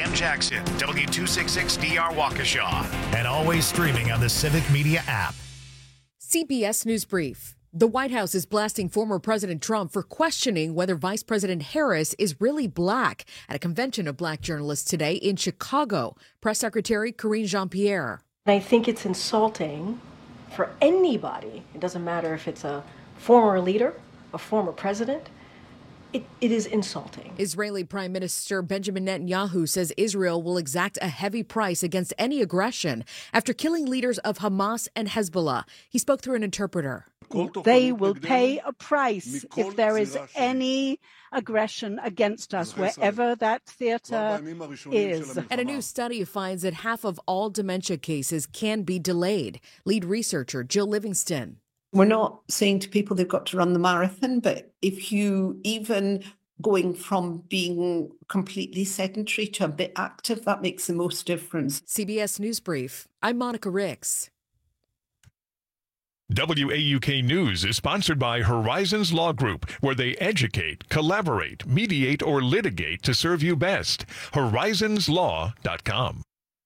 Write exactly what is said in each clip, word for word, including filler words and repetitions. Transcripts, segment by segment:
M. Jackson, W two sixty-six D R Waukesha, and always streaming on the Civic Media app. C B S News Brief. The White House is blasting former President Trump for questioning whether Vice President Harris is really black at a convention of black journalists today in Chicago. Press Secretary Karine Jean-Pierre. I think it's insulting for anybody. It doesn't matter if it's a former leader, a former president. It, it is insulting. Israeli Prime Minister Benjamin Netanyahu says Israel will exact a heavy price against any aggression after killing leaders of Hamas and Hezbollah. He spoke through an interpreter. They will pay a price if there is any aggression against us, wherever that theater is. And a new study finds that half of all dementia cases can be delayed. Lead researcher Jill Livingston. We're not saying to people they've got to run the marathon, but if you even going from being completely sedentary to a bit active, that makes the most difference. C B S News Brief. I'm Monica Ricks. W A U K News is sponsored by Horizons Law Group, where they educate, collaborate, mediate, or litigate to serve you best. horizons law dot com.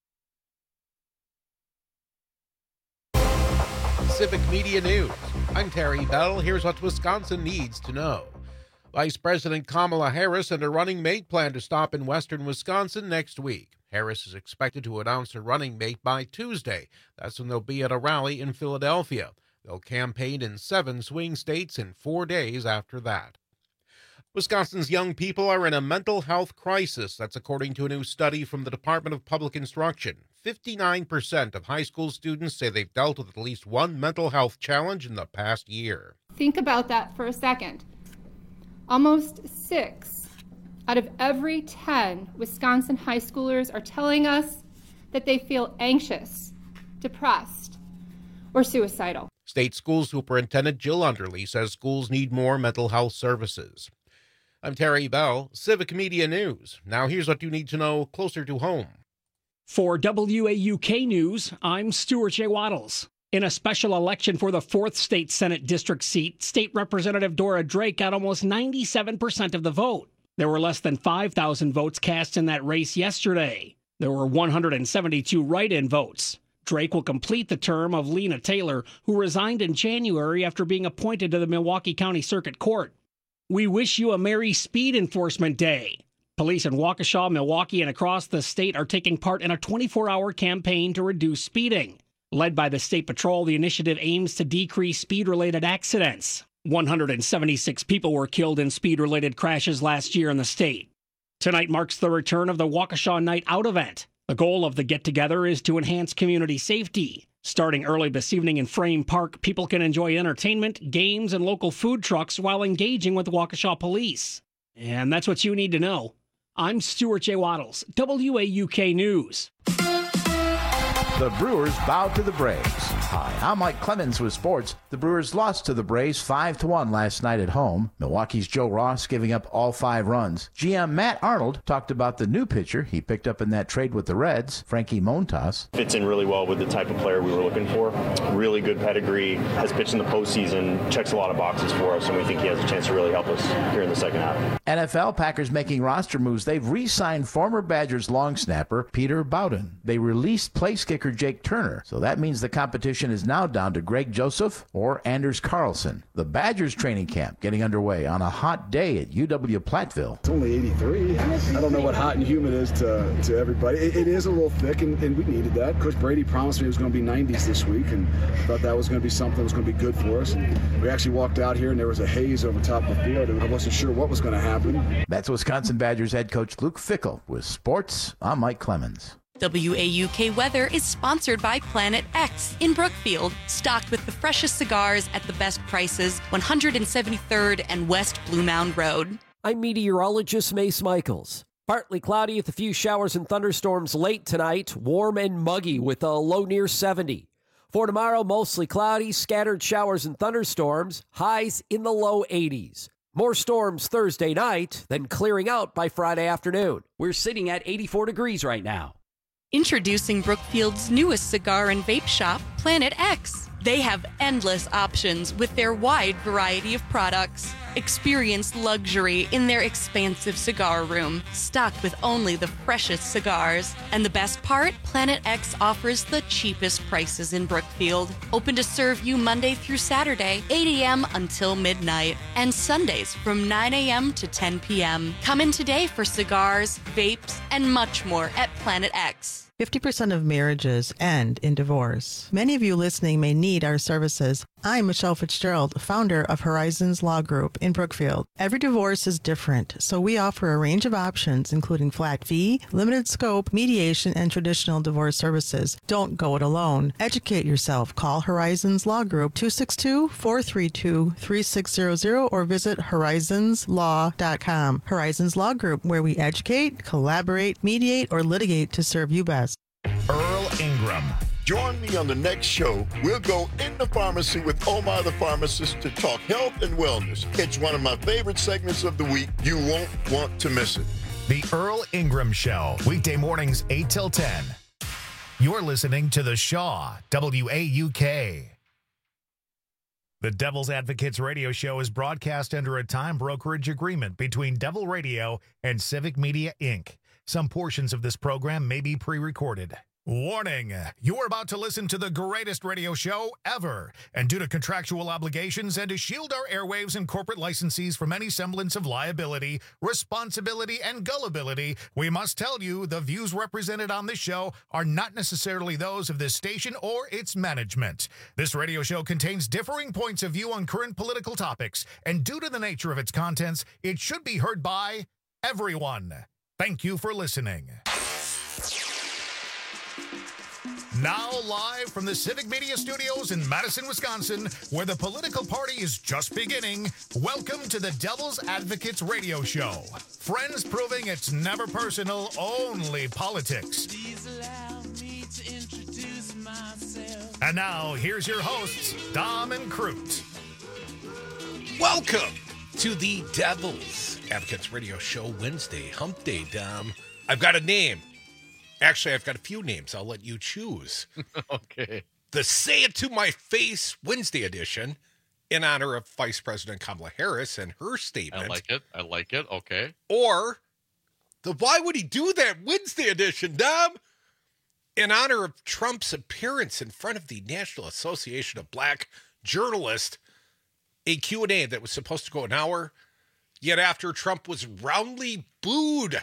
Civic Media News. I'm Terry Bell. Here's what Wisconsin needs to know. Vice President Kamala Harris and her running mate plan to stop in western Wisconsin next week. Harris is expected to announce her running mate by Tuesday. That's when they'll be at a rally in Philadelphia. They'll campaign in seven swing states in four days after that. Wisconsin's young people are in a mental health crisis. That's according to a new study from the Department of Public Instruction. fifty-nine percent of high school students say they've dealt with at least one mental health challenge in the past year. Think about that for a second. Almost six out of every ten Wisconsin high schoolers are telling us that they feel anxious, depressed, or suicidal. State School Superintendent Jill Underly says schools need more mental health services. I'm Terry Bell, Civic Media News. Now here's what you need to know closer to home. For W A U K News, I'm Stuart J. Waddles. In a special election for the fourth State Senate District seat, State Representative Dora Drake got almost ninety-seven percent of the vote. There were less than five thousand votes cast in that race yesterday. There were one hundred seventy-two write-in votes. Drake will complete the term of Lena Taylor, who resigned in January after being appointed to the Milwaukee County Circuit Court. We wish you a Merry Speed Enforcement Day. Police in Waukesha, Milwaukee, and across the state are taking part in a twenty-four hour campaign to reduce speeding. Led by the State Patrol, the initiative aims to decrease speed-related accidents. one hundred seventy-six people were killed in speed-related crashes last year in the state. Tonight marks the return of the Waukesha Night Out event. The goal of the get-together is to enhance community safety. Starting early this evening in Frame Park, people can enjoy entertainment, games, and local food trucks while engaging with Waukesha police. And that's what you need to know. I'm Stuart J. Waddles, W A U K News. The Brewers bowed to the Braves. Hi, I'm Mike Clemens with sports. The Brewers lost to the Braves five to one last night at home. Milwaukee's Joe Ross giving up all five runs. G M Matt Arnold talked about the new pitcher he picked up in that trade with the Reds, Frankie Montas. Fits in really well with the type of player we were looking for. Really good pedigree, has pitched in the postseason, checks a lot of boxes for us, and we think he has a chance to really help us here in the second half. N F L Packers making roster moves. They've re-signed former Badgers long snapper Peter Bowden. They released place kicker Jake Turner, so that means the competition is now down to Greg Joseph or Anders Carlson. The Badgers training camp getting underway on a hot day at U W Platteville. It's only eighty-three. I don't know what hot and humid is to, to everybody. It, it is a little thick, and, and we needed that. Coach Brady promised me it was going to be nineties this week, and I thought that was going to be something that was going to be good for us. And we actually walked out here, and there was a haze over top of the field, and I wasn't sure what was going to happen. That's Wisconsin Badgers head coach Luke Fickell with sports. I'm Mike Clemens. W A U K Weather is sponsored by Planet X in Brookfield, stocked with the freshest cigars at the best prices, one hundred seventy-third and West Blue Mound Road. I'm meteorologist Mace Michaels. Partly cloudy with a few showers and thunderstorms late tonight, warm and muggy with a low near seventy. For tomorrow, mostly cloudy, scattered showers and thunderstorms, highs in the low eighties. More storms Thursday night, then clearing out by Friday afternoon. We're sitting at eighty-four degrees right now. Introducing Brookfield's newest cigar and vape shop, Planet X. They have endless options with their wide variety of products. Experience luxury in their expansive cigar room, stocked with only the freshest cigars. And the best part? Planet X offers the cheapest prices in Brookfield. Open to serve you Monday through Saturday, eight a.m. until midnight, and Sundays from nine a.m. to ten p.m. Come in today for cigars, vapes, and much more at Planet X. fifty percent of marriages end in divorce. Many of you listening may need our services. I'm Michelle Fitzgerald, founder of Horizons Law Group in Brookfield. Every divorce is different, so we offer a range of options, including flat fee, limited scope, mediation, and traditional divorce services. Don't go it alone. Educate yourself. Call Horizons Law Group two six two, four three two, three six zero zero or visit horizons law dot com. Horizons Law Group, where we educate, collaborate, mediate, or litigate to serve you best. Earl Ingram. Join me on the next show. We'll go in the pharmacy with Omar the pharmacist to talk health and wellness. It's one of my favorite segments of the week. You won't want to miss it. The Earl Ingram Show, weekday mornings eight till ten. You're listening to The Shaw, W A U K. The Devil's Advocates radio show is broadcast under a time brokerage agreement between Devil Radio and Civic Media, Incorporated. Some portions of this program may be pre-recorded. Warning, you're about to listen to the greatest radio show ever. And due to contractual obligations and to shield our airwaves and corporate licensees from any semblance of liability, responsibility, and gullibility, we must tell you the views represented on this show are not necessarily those of this station or its management. This radio show contains differing points of view on current political topics, and due to the nature of its contents, it should be heard by everyone. Thank you for listening. Now live from the Civic Media Studios in Madison, Wisconsin, where the political party is just beginning, welcome to the Devil's Advocates radio show. Friends proving it's never personal, only politics. Please allow me to introduce myself. And now, here's your hosts, Dom and Crute. Welcome to the Devil's Advocates Radio Show, Wednesday, Hump Day, Dom. I've got a name. Actually, I've got a few names. I'll let you choose. Okay. The Say It To My Face Wednesday edition in honor of Vice President Kamala Harris and her statement. I like it. I like it. Okay. Or the Why Would He Do That Wednesday edition, Dom? In honor of Trump's appearance in front of the National Association of Black Journalists, a Q and A that was supposed to go an hour, yet after Trump was roundly booed.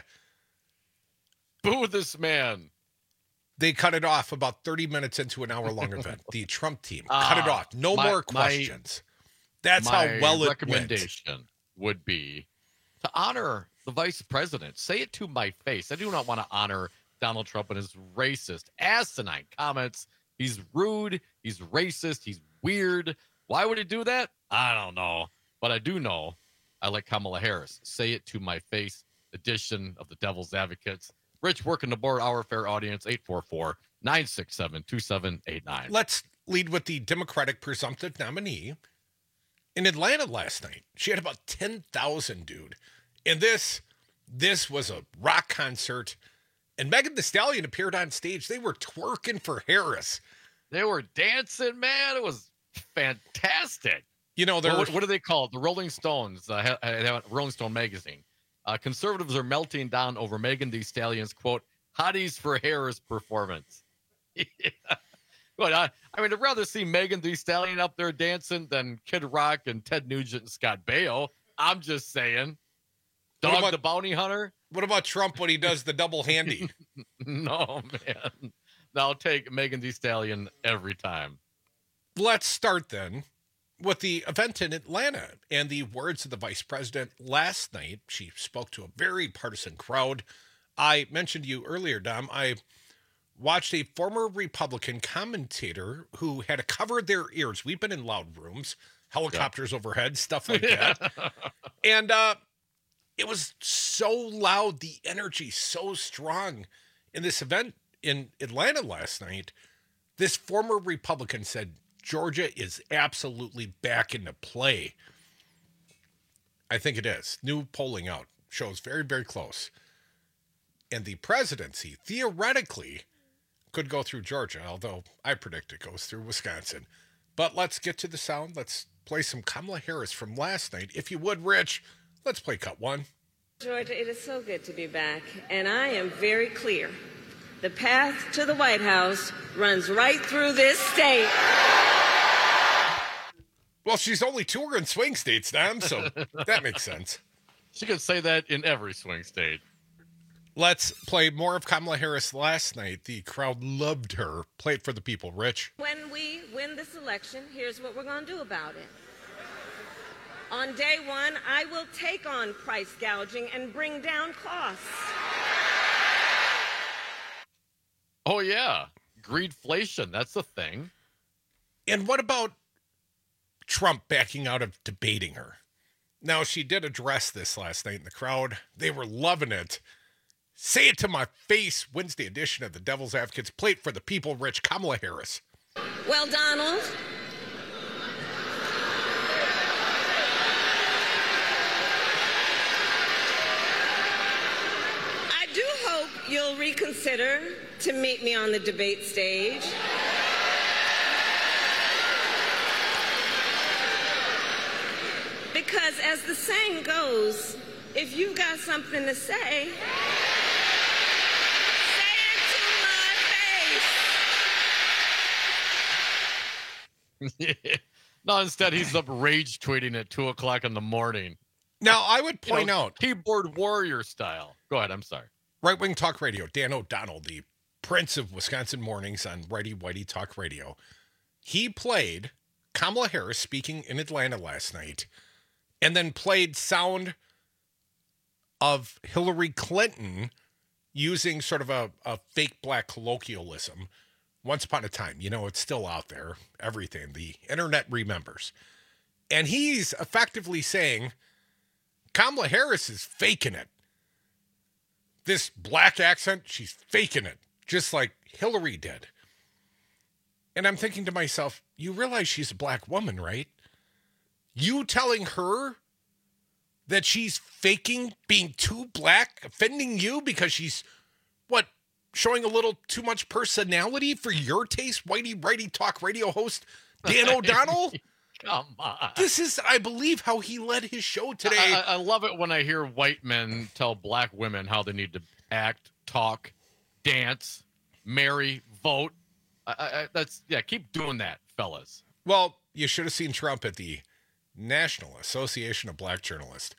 Boo this man. They cut it off about thirty minutes into an hour-long event. The Trump team uh, cut it off. No my, more questions. My, That's my how well it recommendation went. would be to honor the vice president. Say it to my face. I do not want to honor Donald Trump and his racist, asinine comments. He's rude. He's racist. He's weird. Why would he do that? I don't know. But I do know I like Kamala Harris. Say it to my face edition of the Devil's Advocates. Rich, working the board, our fair audience, eight four four, nine six seven, two seven eight nine. Let's lead with the Democratic presumptive nominee in Atlanta last night. She had about ten thousand, dude. And this, this was a rock concert. And Megan Thee Stallion appeared on stage. They were twerking for Harris. They were dancing, man. It was fantastic. You know, what, what do they call it? The Rolling Stones, uh, Rolling Stone magazine. Uh, conservatives are melting down over Megan Thee Stallion's, quote, hotties for Harris performance. Yeah. But, uh, I mean, I'd rather see Megan Thee Stallion up there dancing than Kid Rock and Ted Nugent and Scott Baio. I'm just saying. Dog about, the Bounty Hunter. What about Trump when he does the double handy? No, man. I'll take Megan Thee Stallion every time. Let's start then with the event in Atlanta and the words of the vice president last night. She spoke to a very partisan crowd. I mentioned to you earlier, Dom, I watched a former Republican commentator who had to cover their ears. We've been in loud rooms, helicopters yeah. overhead, stuff like that. And uh, it was so loud, the energy so strong in this event in Atlanta last night. This former Republican said, Georgia is absolutely back into play. I think it is. New polling out shows very, very close. And the presidency, theoretically, could go through Georgia, although I predict it goes through Wisconsin. But let's get to the sound. Let's play some Kamala Harris from last night. If you would, Rich, let's play cut one. Georgia, it is so good to be back, and I am very clear. The path to the White House runs right through this state. Well, she's only touring swing states, Dom, so that makes sense. She could say that in every swing state. Let's play more of Kamala Harris last night. The crowd loved her. Play it for the people, Rich. When we win this election, here's what we're going to do about it. On day one, I will take on price gouging and bring down costs. Oh, yeah. Greedflation. That's the thing. And what about Trump backing out of debating her? Now, she did address this last night in the crowd. They were loving it. Say it to my face. Wednesday edition of the Devil's Advocates. Play it for the people, Rich. Kamala Harris. Well, Donald, I do hope you'll reconsider to meet me on the debate stage. Because as the saying goes, if you've got something to say, say it to my face. No, instead he's up rage tweeting at two o'clock in the morning. Now, I would point you know, out... keyboard warrior style. Go ahead, I'm sorry. Right Wing Talk Radio, Dan O'Donnell, the prince of Wisconsin mornings on Righty Whitey Talk Radio. He played Kamala Harris speaking in Atlanta last night, and then played sound of Hillary Clinton using sort of a, a fake black colloquialism. Once upon a time, you know, it's still out there. Everything. The internet remembers. And he's effectively saying Kamala Harris is faking it. This black accent, she's faking it, just like Hillary did. And I'm thinking to myself, you realize she's a black woman, right? You telling her that she's faking being too black, offending you because she's, what, showing a little too much personality for your taste, Whitey Righty Talk Radio host Dan O'Donnell? Come on. This is, I believe, how he led his show today. I, I, I love it when I hear white men tell black women how they need to act, talk, dance, marry, vote. I, I, that's yeah. Keep doing that, fellas. Well, you should have seen Trump at the National Association of Black Journalists.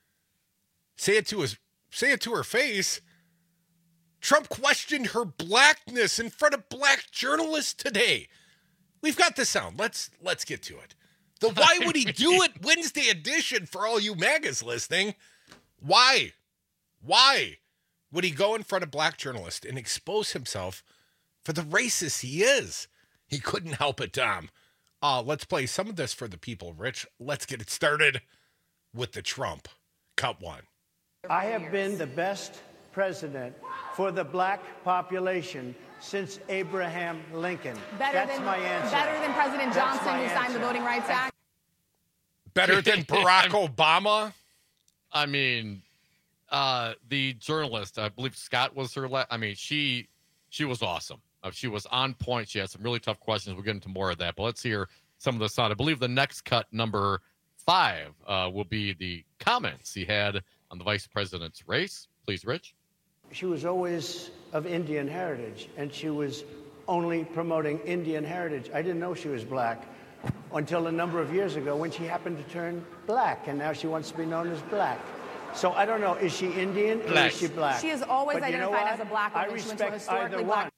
Say it to his, say it to her face. Trump questioned her blackness in front of black journalists today. We've got the sound. Let's let's get to it. The why would he do it Wednesday edition for all you MAGAs listening? Why? Why would he go in front of black journalists and expose himself for the racist he is? He couldn't help it, Tom. Uh, let's play some of this for the people, Rich. Let's get it started with the Trump. Cut one. I have been the best president for the black population since Abraham Lincoln. Better That's than, my answer. Better than President That's Johnson, who signed answer. the Voting Rights Act. Better than Barack Obama? I mean, uh, the journalist, I believe Scott was her. La- I mean, she she was awesome. Uh, she was on point. She had some really tough questions. We'll get into more of that. But let's hear some of the sound. I believe the next cut, number five, uh, will be the comments he had on the vice president's race. Please, Rich. She was always of Indian heritage, and she was only promoting Indian heritage. I didn't know she was black until a number of years ago when she happened to turn black, and now she wants to be known as black. So I don't know, is she Indian or Black. is she black? She is always But you know identified what? as a black I woman. She went to a respect historically either black.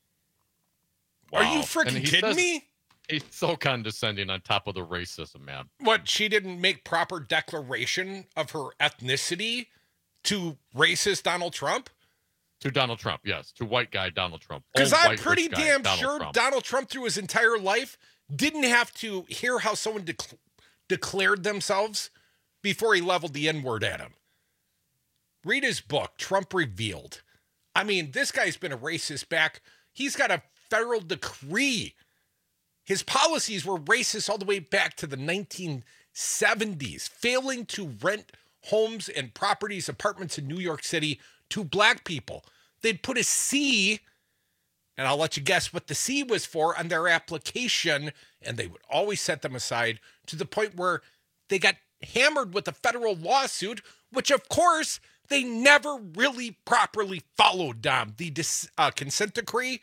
one. Are you Wow. freaking And he kidding says- me? He's so condescending on top of the racism, man. What, she didn't make proper declaration of her ethnicity to racist Donald Trump? To Donald Trump, yes. To white guy Donald Trump. Because Old I'm white pretty rich guy damn Donald sure Trump. Donald Trump, through his entire life, didn't have to hear how someone dec- declared themselves before he leveled the N-word at him. Read his book, Trump Revealed. I mean, this guy's been a racist back. He's got a federal decree. His policies were racist all the way back to the nineteen seventies, failing to rent homes and properties, apartments in New York City to black people. They'd put a C And I'll let you guess what the C was for on their application. And they would always set them aside to the point where they got hammered with a federal lawsuit, which, of course, they never really properly followed, Dom. The dis- uh, consent decree,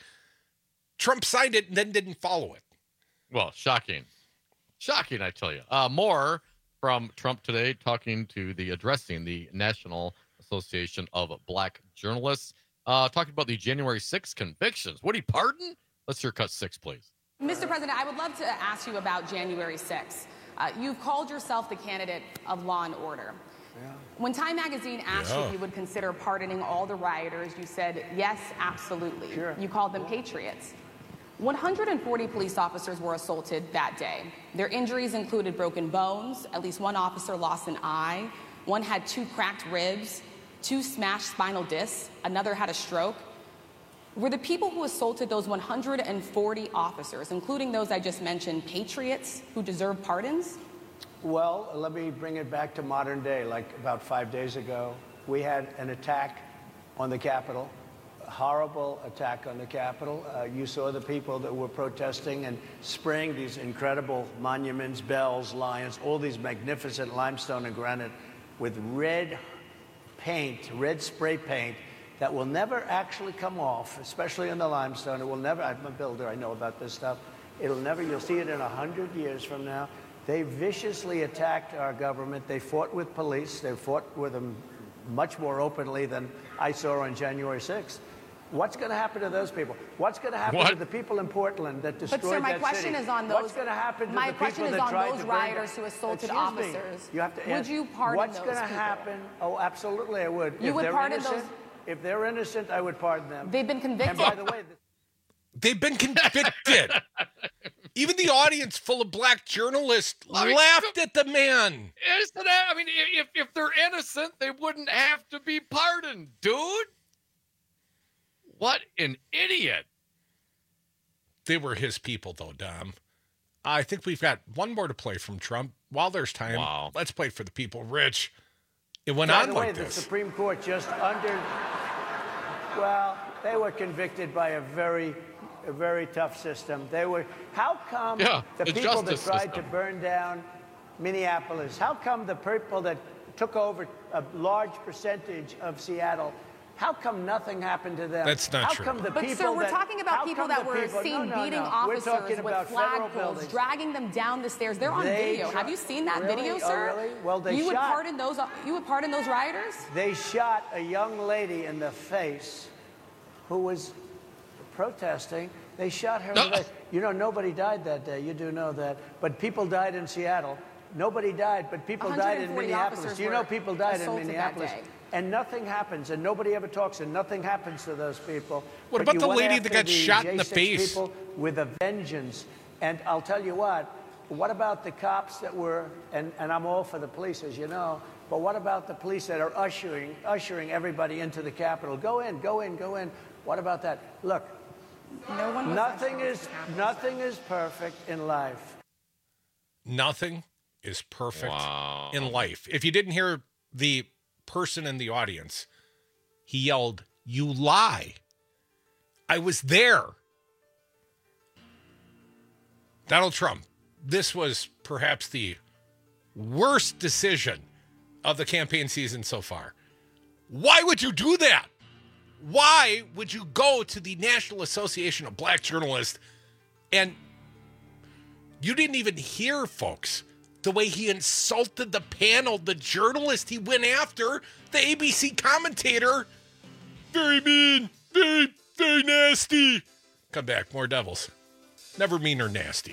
Trump signed it and then didn't follow it. Well, shocking. Shocking, I tell you. Uh, more from Trump today, talking to the, addressing the National Association of Black Journalists, uh, talking about the January sixth convictions. Would he pardon? Let's hear cut six, please. Mister President, I would love to ask you about January sixth. Uh, you've called yourself the candidate of law and order. Yeah. When Time Magazine asked yeah. you if you would consider pardoning all the rioters, you said, yes, absolutely. Sure. You called them patriots. one hundred forty police officers were assaulted that day. Their injuries included broken bones, at least one officer lost an eye, one had two cracked ribs, two smashed spinal discs, another had a stroke. Were the people who assaulted those one hundred forty officers, including those I just mentioned, patriots who deserve pardons? Well, let me bring it back to modern day. Like about five days ago, we had an attack on the Capitol, a horrible attack on the Capitol. Uh, you saw the people that were protesting and spraying these incredible monuments, bells, lions, all these magnificent limestone and granite with red paint, red spray paint, that will never actually come off, especially in the limestone. It will never, I'm a builder, I know about this stuff. It'll never, you'll see it in a hundred years from now. They viciously attacked our government. They fought with police. They fought with them much more openly than I saw on January sixth. What's going to happen to those people? What's going to happen what? to the people in Portland that destroyed that city? But, sir, my question city? is on those. What's going to happen to my the people question is that on tried those to rioters who assaulted Excuse officers. Me. You have to would ask, you pardon what's those going to people? happen? Oh, absolutely, I would. You if would they're pardon innocent, those? If they're innocent, I would pardon them. They've been convicted. And by the way, they've been convicted. Even the audience full of black journalists I mean, laughed at the man. Isn't that, I mean, if, if they're innocent, they wouldn't have to be pardoned, dude. What an idiot. They were his people, though, Dom. I think we've got one more to play from Trump. While there's time, wow. let's play for the people. Rich, it went By on the like way, this. The Supreme Court just under, well, they were convicted by a very, a very tough system. They were, how come yeah, the, the people that tried system. to burn down Minneapolis, how come the people that took over a large percentage of Seattle, how come nothing happened to them? That's not how true. Come the but, people sir, we're that, talking about people that were people, seen no, no, beating no. officers with flagpoles, buildings. dragging them down the stairs. They're on they video. Tra- Have you seen that really? video, oh, sir? Really? Well, they you shot. Would pardon those, you would pardon those rioters? They shot a young lady in the face who was protesting. They shot her in the face. You know, nobody died that day. You do know that. But people died in Seattle. Nobody died, but people died in Minneapolis. Do you know people died in Minneapolis? And nothing happens, and nobody ever talks, and nothing happens to those people. What but about the lady that got the shot in the J six face? People with a vengeance. And I'll tell you what, what about the cops that were, and, and I'm all for the police, as you know, but what about the police that are ushering, ushering everybody into the Capitol? Go in, go in, go in. What about that? Look, no one nothing is, nothing is perfect in life. Nothing is perfect wow. in life. If you didn't hear the person in the audience, he yelled, "You lie." I was there. Donald Trump, this was perhaps the worst decision of the campaign season so far. Why would you do that? Why would you go to the National Association of Black Journalists and you didn't even hear, folks, the way he insulted the panel, the journalist he went after, the A B C commentator. Very mean, very, very nasty. Come back, more Devils. Never mean or nasty.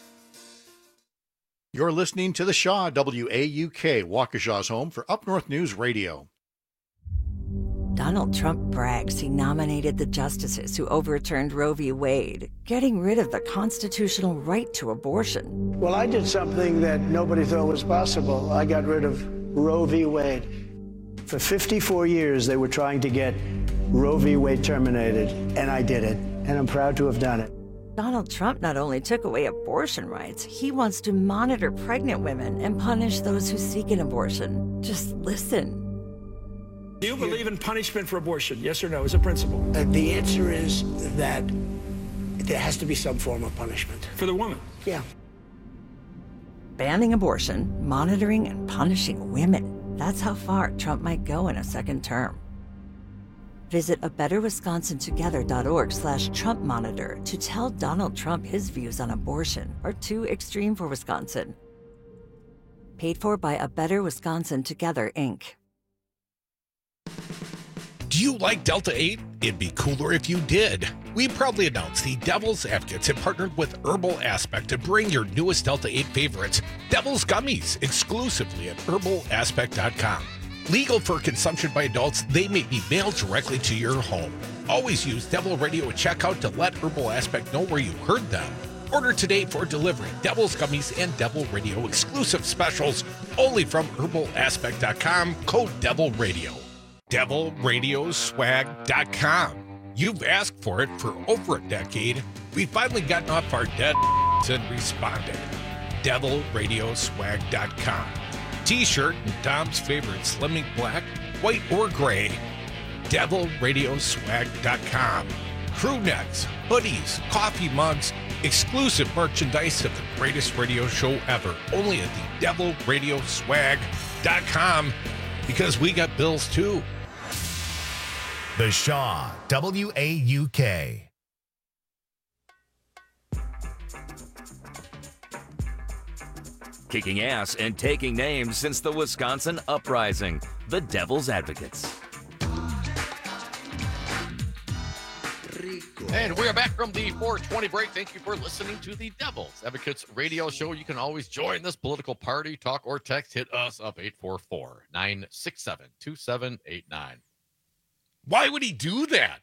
You're listening to the Shaw, W A U K, Waukesha's home for Up North News Radio. Donald Trump brags he nominated the justices who overturned Roe v. Wade, getting rid of the constitutional right to abortion. Well, I did something that nobody thought was possible. I got rid of Roe v. Wade. For fifty-four years, they were trying to get Roe v. Wade terminated, and I did it, and I'm proud to have done it. Donald Trump not only took away abortion rights, he wants to monitor pregnant women and punish those who seek an abortion. Just listen. Do you believe in punishment for abortion? Yes or no, as a principle? Uh, the answer is that there has to be some form of punishment. For the woman? Yeah. Banning abortion, monitoring, and punishing women. That's how far Trump might go in a second term. Visit a better wisconsin together dot org slash Trump monitor to tell Donald Trump his views on abortion are too extreme for Wisconsin. Paid for by A Better Wisconsin Together, Incorporated. Do you like Delta eight? It'd be cooler if you did. We proudly announce the Devil's Advocates have partnered with Herbal Aspect to bring your newest Delta eight favorites, Devil's Gummies, exclusively at herbal aspect dot com. Legal for consumption by adults, they may be mailed directly to your home. Always use Devil Radio at checkout to let Herbal Aspect know where you heard them. Order today for delivery. Devil's Gummies and Devil Radio exclusive specials only from herbal aspect dot com, code Devil Radio. devil radio swag dot com. You've asked for it for over a decade. We've finally gotten off our dead and responded. devil radio swag dot com. T-shirt and Dom's favorite Slimming Black, white or gray. devil radio swag dot com. Crew necks, hoodies, coffee mugs, exclusive merchandise of the greatest radio show ever. Only at the devil radio swag dot com, because we got bills too. The Shaw, W A U K. Kicking ass and taking names since the Wisconsin Uprising. The Devil's Advocates. And we are back from the four twenty break. Thank you for listening to the Devil's Advocates radio show. You can always join this political party, talk or text. Hit us up eight four four, nine six seven, two seven eight nine. Why would he do that?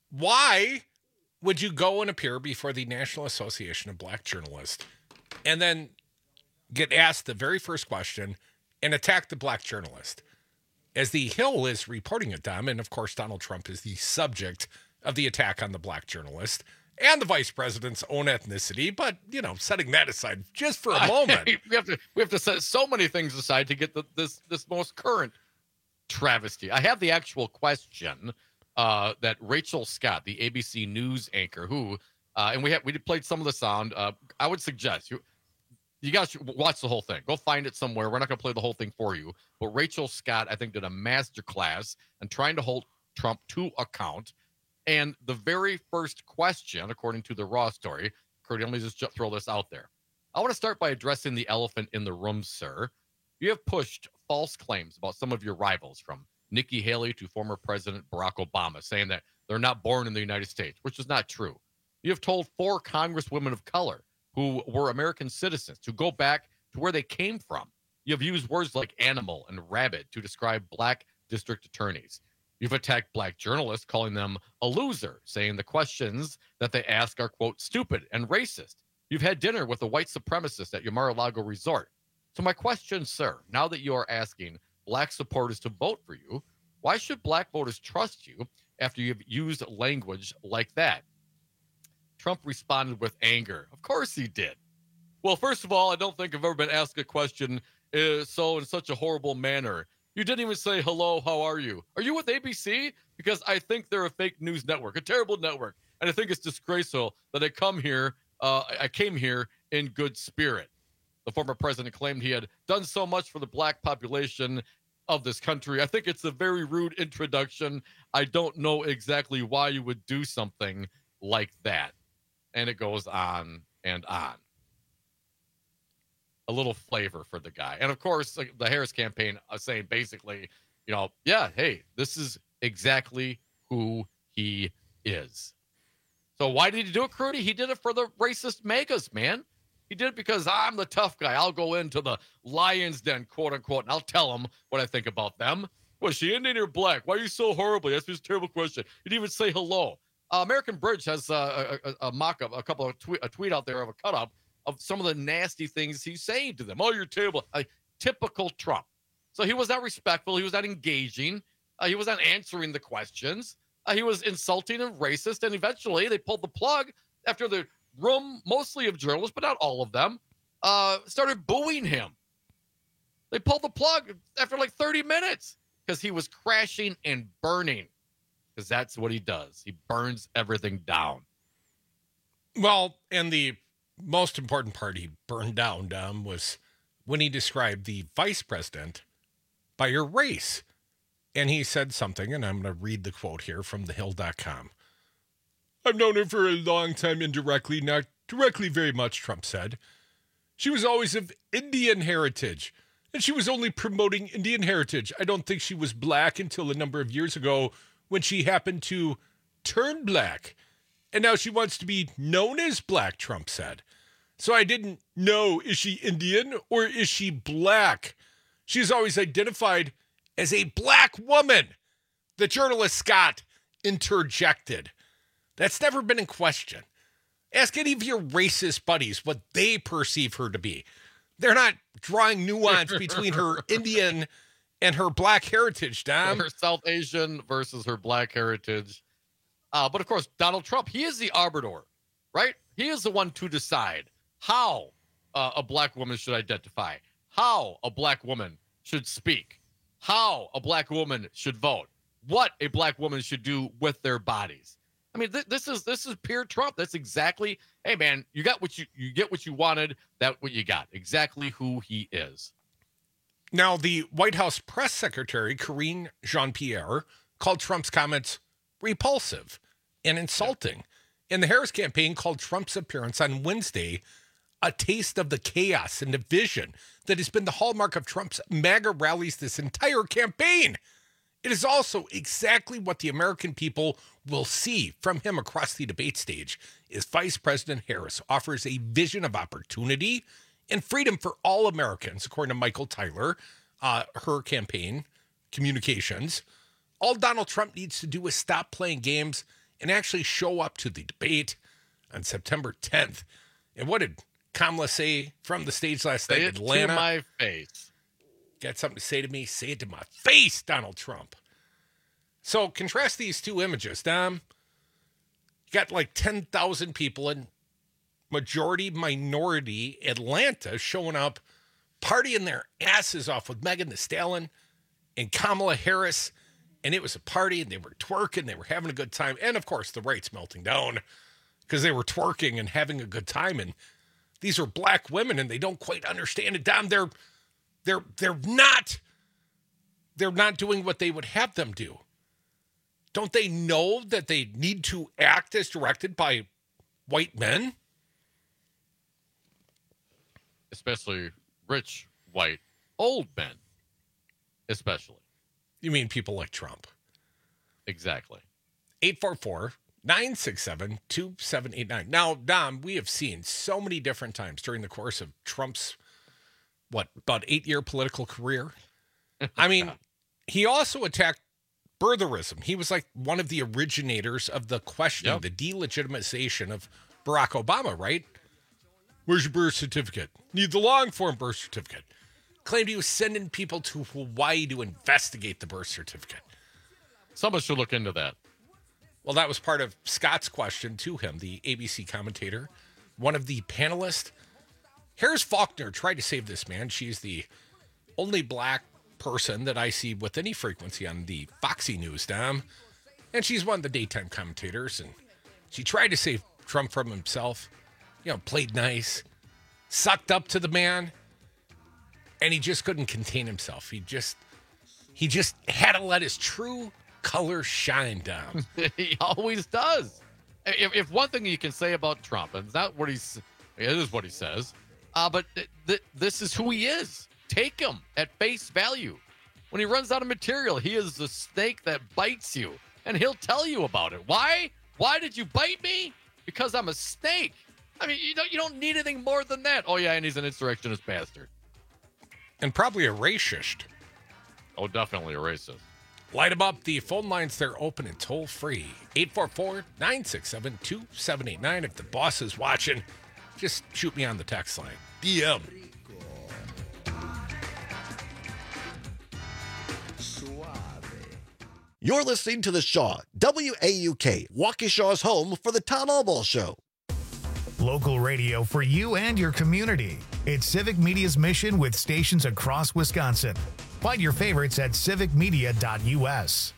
Why would you go and appear before the National Association of Black Journalists and then get asked the very first question and attack the black journalist? As the Hill is reporting it, Dom, and of course Donald Trump is the subject of the attack on the black journalist and the vice president's own ethnicity, but, you know, setting that aside just for a moment. we have to we have to set so many things aside to get the, this this most current travesty. I have the actual question uh, that Rachel Scott, the A B C News anchor, who uh, and we have we played some of the sound. Uh, I would suggest you you guys watch the whole thing. Go find it somewhere. We're not going to play the whole thing for you, but Rachel Scott, I think, did a master class on trying to hold Trump to account. And the very first question, according to the Raw story, Curdy, let me just throw this out there. I want to start by addressing the elephant in the room, sir. You have pushed false claims about some of your rivals, from Nikki Haley to former President Barack Obama, saying that they're not born in the United States, which is not true. You have told four congresswomen of color who were American citizens to go back to where they came from. You have used words like animal and rabid to describe black district attorneys. You've attacked black journalists, calling them a loser, saying the questions that they ask are, quote, stupid and racist. You've had dinner with a white supremacist at your Mar-a-Lago resort. So my question, sir, now that you are asking black supporters to vote for you, why should black voters trust you after you've used language like that? Trump responded with anger. Of course he did. Well, first of all, I don't think I've ever been asked a question uh, so in such a horrible manner. You didn't even say, hello, how are you? Are you with A B C? Because I think they're a fake news network, a terrible network. And I think it's disgraceful that I come here, uh, I came here in good spirit. The former president claimed he had done so much for the black population of this country. I think it's a very rude introduction. I don't know exactly why you would do something like that. And it goes on and on. A little flavor for the guy. And of course, the Harris campaign uh, saying basically, you know, yeah, hey, this is exactly who he is. So why did he do it, Crudy? He did it for the racist megas, man. He did it because I'm the tough guy. I'll go into the lion's den, quote unquote, and I'll tell them what I think about them. Was she Indian or black? Why are you so horrible? That's just a terrible question. You didn't even say hello. Uh, American Bridge has uh, a, a, a mock-up, a couple of tweet, a tweet out there of a cut-up of some of the nasty things he's saying to them. Oh, you're terrible. Uh, typical Trump. So he was not respectful. He was not engaging. Uh, he was not answering the questions. Uh, he was insulting and racist. And eventually they pulled the plug after the room, mostly of journalists, but not all of them, uh, started booing him. They pulled the plug after like thirty minutes. because he was crashing and burning, because that's what he does. He burns everything down. Well, and the most important part he burned down, Dom, was when he described the vice president by her race. And he said something, and I'm going to read the quote here from the hill dot com. I've known her for a long time indirectly, not directly very much, Trump said. She was always of Indian heritage, and she was only promoting Indian heritage. I don't think she was black until a number of years ago when she happened to turn black. And now she wants to be known as black, Trump said. So I didn't know, is she Indian or is she black? She's always identified as a black woman, the journalist Scott interjected. That's never been in question. Ask any of your racist buddies what they perceive her to be. They're not drawing nuance between her Indian and her black heritage, Dom. Her South Asian versus her black heritage. Uh, but of course, Donald Trump, he is the arbiter, right? He is the one to decide how uh, a black woman should identify, how a black woman should speak, how a black woman should vote, what a black woman should do with their bodies. I mean, th- this is this is pure Trump. That's exactly, hey man, you got what you you get what you wanted. That's what you got. Exactly who he is. Now, the White House press secretary, Karine Jean-Pierre, called Trump's comments repulsive and insulting. And the Harris campaign called Trump's appearance on Wednesday a taste of the chaos and division that has been the hallmark of Trump's MAGA rallies this entire campaign. It is also exactly what the American people will see from him across the debate stage as Vice President Harris offers a vision of opportunity and freedom for all Americans, according to Michael Tyler, uh, her campaign communications. All Donald Trump needs to do is stop playing games and actually show up to the debate on September tenth. And what did Kamala say from the stage last Say night in it Atlanta? to my face. Got something to say to me? Say it to my face, Donald Trump. So contrast these two images, Dom. You got like ten thousand people in majority minority Atlanta showing up, partying their asses off with Megan Thee Stallion and Kamala Harris. And it was a party, and they were twerking. They were having a good time. And, of course, the right's melting down because they were twerking and having a good time. And these are black women, and they don't quite understand it, Dom. They're, they're, they're not, they're not doing what they would have them do. Don't they know that they need to act as directed by white men? Especially rich, white, old men, especially. You mean people like Trump? Exactly. eight four four, nine six seven, two seven eight nine. Now, Dom, we have seen so many different times during the course of Trump's, what, about eight-year political career. I mean, he also attacked birtherism. He was like one of the originators of the questioning, yep. the delegitimization of Barack Obama, right? Where's your birth certificate? Need the long-form birth certificate. Claimed he was sending people to Hawaii to investigate the birth certificate. Someone should look into that. Well, that was part of Scott's question to him, the A B C commentator, one of the panelists. Harris Faulkner tried to save this man. She's the only black person that I see with any frequency on the Foxy News, Dom. And she's one of the daytime commentators. And she tried to save Trump from himself. You know, played nice, sucked up to the man. And he just couldn't contain himself. He just, he just had to let his true color shine down. He always does. If, if one thing you can say about Trump, and it's not what he's, it is what he says, uh, but th- th- this is who he is. Take him at face value. When he runs out of material, he is the snake that bites you, and he'll tell you about it. Why? Why did you bite me? Because I'm a snake. I mean, you don't, you don't need anything more than that. Oh, yeah, and he's an insurrectionist bastard. And probably a racist. Oh, definitely a racist. Light them up. The phone lines, they're open and toll free. eight four four, nine six seven, two seven eight nine. If the boss is watching, just shoot me on the text line. D M. You're listening to The Shaw, W A U K, Waukesha's home for the Tom Albaugh Show. Local radio for you and your community. It's Civic Media's mission with stations across Wisconsin. Find your favorites at civic media dot u s.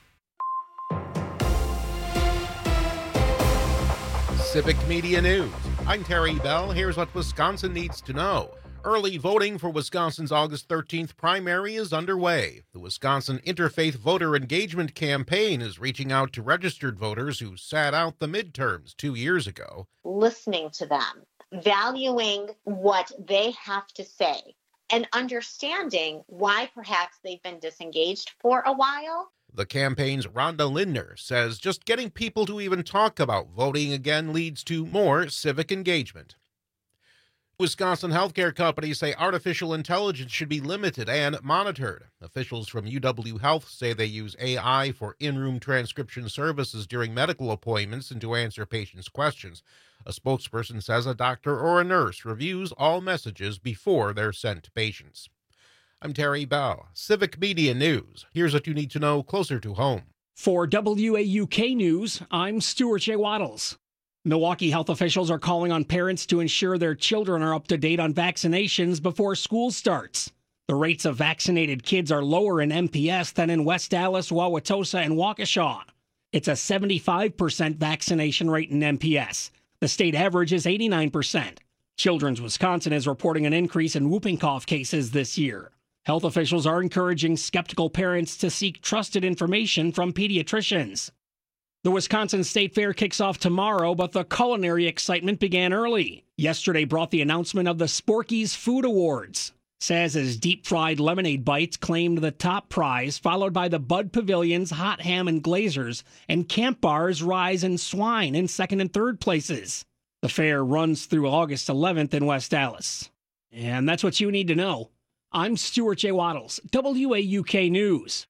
Civic Media News. I'm Terry Bell. Here's what Wisconsin needs to know. Early voting for Wisconsin's August thirteenth primary is underway. The Wisconsin Interfaith Voter Engagement Campaign is reaching out to registered voters who sat out the midterms two years ago. Listening to them, valuing what they have to say, and understanding why perhaps they've been disengaged for a while. The campaign's Rhonda Lindner says just getting people to even talk about voting again leads to more civic engagement. Wisconsin healthcare companies say artificial intelligence should be limited and monitored. Officials from U W Health say they use A I for in-room transcription services during medical appointments and to answer patients' questions. A spokesperson says a doctor or a nurse reviews all messages before they're sent to patients. I'm Terry Bell, Civic Media News. Here's what you need to know closer to home. For W A U K News, I'm Stuart J. Waddles. Milwaukee health officials are calling on parents to ensure their children are up to date on vaccinations before school starts. The rates of vaccinated kids are lower in M P S than in West Allis, Wauwatosa, and Waukesha. It's a seventy-five percent vaccination rate in M P S. The state average is eighty-nine percent. Children's Wisconsin is reporting an increase in whooping cough cases this year. Health officials are encouraging skeptical parents to seek trusted information from pediatricians. The Wisconsin State Fair kicks off tomorrow, but the culinary excitement began early. Yesterday brought the announcement of the Sporky's Food Awards. Saz's deep-fried lemonade bites claimed the top prize, followed by the Bud Pavilion's hot ham and glazers, and Camp Bar's Rise and Swine in second and third places. The fair runs through August eleventh in West Allis. And that's what you need to know. I'm Stuart J. Waddles, W A U K News.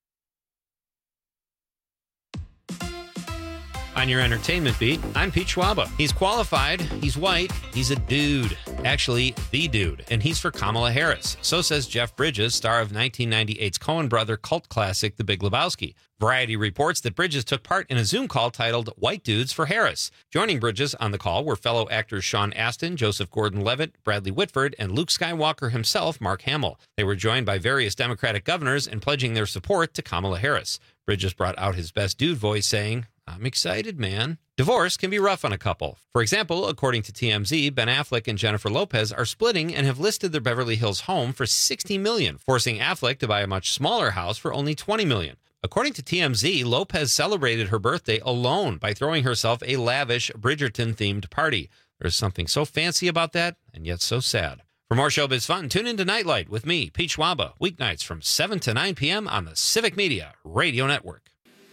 On your entertainment beat, I'm Pete Schwaba. He's qualified, he's white, he's a dude. Actually, the dude, and he's for Kamala Harris. So says Jeff Bridges, star of nineteen ninety-eight's Coen brother cult classic The Big Lebowski. Variety reports that Bridges took part in a Zoom call titled White Dudes for Harris. Joining Bridges on the call were fellow actors Sean Astin, Joseph Gordon-Levitt, Bradley Whitford, and Luke Skywalker himself, Mark Hamill. They were joined by various Democratic governors in pledging their support to Kamala Harris. Bridges brought out his best dude voice, saying, "I'm excited, man." Divorce can be rough on a couple. For example, according to T M Z, Ben Affleck and Jennifer Lopez are splitting and have listed their Beverly Hills home for sixty million dollars, forcing Affleck to buy a much smaller house for only twenty million dollars. According to T M Z, Lopez celebrated her birthday alone by throwing herself a lavish Bridgerton-themed party. There's something so fancy about that, and yet so sad. For more showbiz fun, tune into Nightlight with me, Pete Schwaba, weeknights from seven to nine p.m. on the Civic Media Radio Network.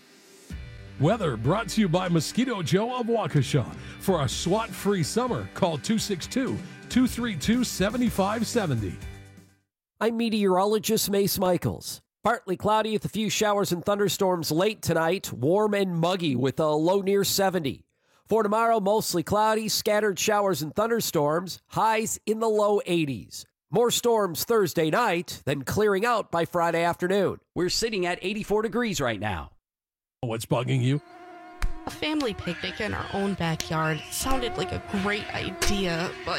Weather brought to you by Mosquito Joe of Waukesha. For a SWAT-free summer, call two six two, two three two, seven five seven zero. I'm meteorologist Mace Michaels. Partly cloudy with a few showers and thunderstorms late tonight. Warm and muggy with a low near seventy. For tomorrow, mostly cloudy, scattered showers and thunderstorms. Highs in the low eighties. More storms Thursday night, then clearing out by Friday afternoon. We're sitting at eighty-four degrees right now. What's bugging you? A family picnic in our own backyard sounded like a great idea, but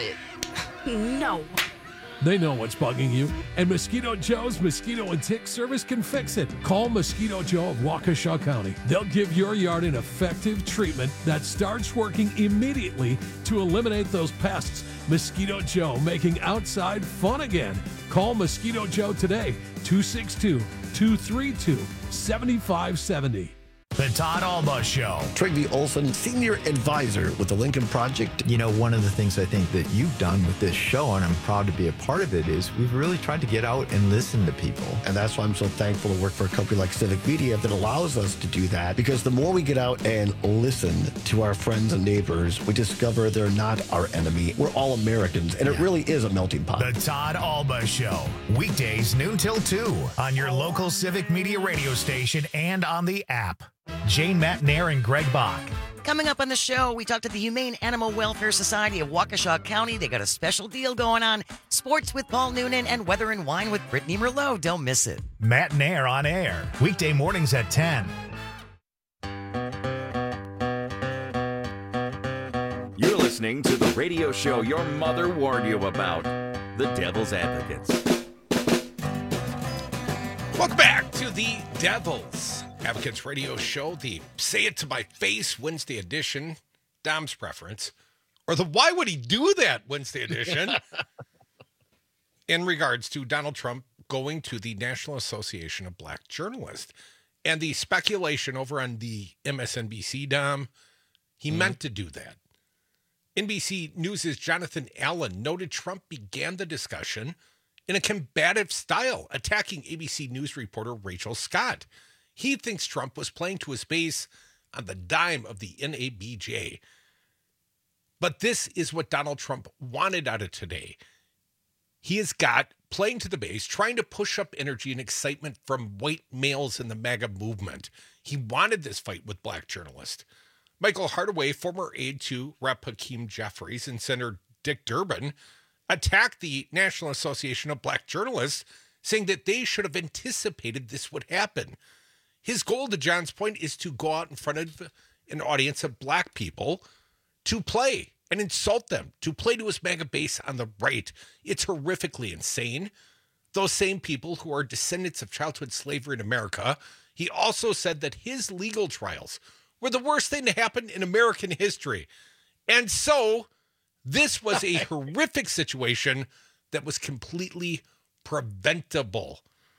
no. They know what's bugging you, and Mosquito Joe's Mosquito and Tick Service can fix it. Call Mosquito Joe of Waukesha County. They'll give your yard an effective treatment that starts working immediately to eliminate those pests. Mosquito Joe, making outside fun again. Call Mosquito Joe today, two six two, two three two, seven five seven zero. The Todd Alba Show. Trygve Olson, Senior Advisor with the Lincoln Project. You know, one of the things I think that you've done with this show, and I'm proud to be a part of it, is we've really tried to get out and listen to people. And that's why I'm so thankful to work for a company like Civic Media that allows us to do that. Because the more we get out and listen to our friends and neighbors, we discover they're not our enemy. We're all Americans, and yeah. It really is a melting pot. The Todd Alba Show. Weekdays noon till two on your local Civic Media radio station and on the app. Jane Matnair and Greg Bach. Coming up on the show, we talked to the Humane Animal Welfare Society of Waukesha County. They got a special deal going on. Sports with Paul Noonan and Weather and Wine with Brittany Merlot. Don't miss it. Matnair on air. Weekday mornings at ten. You're listening to the radio show your mother warned you about, The Devil's Advocates. Welcome back to the Devil's Advocates radio show, the Say It to My Face Wednesday edition, Dom's preference, or the Why Would He Do That Wednesday edition, in regards to Donald Trump going to the National Association of Black Journalists. And the speculation over on the M S N B C, Dom, he mm-hmm. meant to do that. N B C News' Jonathan Allen noted Trump began the discussion in a combative style, attacking A B C News reporter Rachel Scott. He thinks Trump was playing to his base on the dime of the N A B J. But this is what Donald Trump wanted out of today. He has got playing to the base, trying to push up energy and excitement from white males in the MAGA movement. He wanted this fight with black journalists. Michael Hardaway, former aide to Representative Hakeem Jeffries and Senator Dick Durbin, attacked the National Association of Black Journalists, saying that they should have anticipated this would happen. His goal, to John's point, is to go out in front of an audience of black people to play and insult them, to play to his MAGA base on the right. It's horrifically insane. Those same people who are descendants of childhood slavery in America. He also said that his legal trials were the worst thing to happen in American history. And so this was a horrific situation that was completely preventable.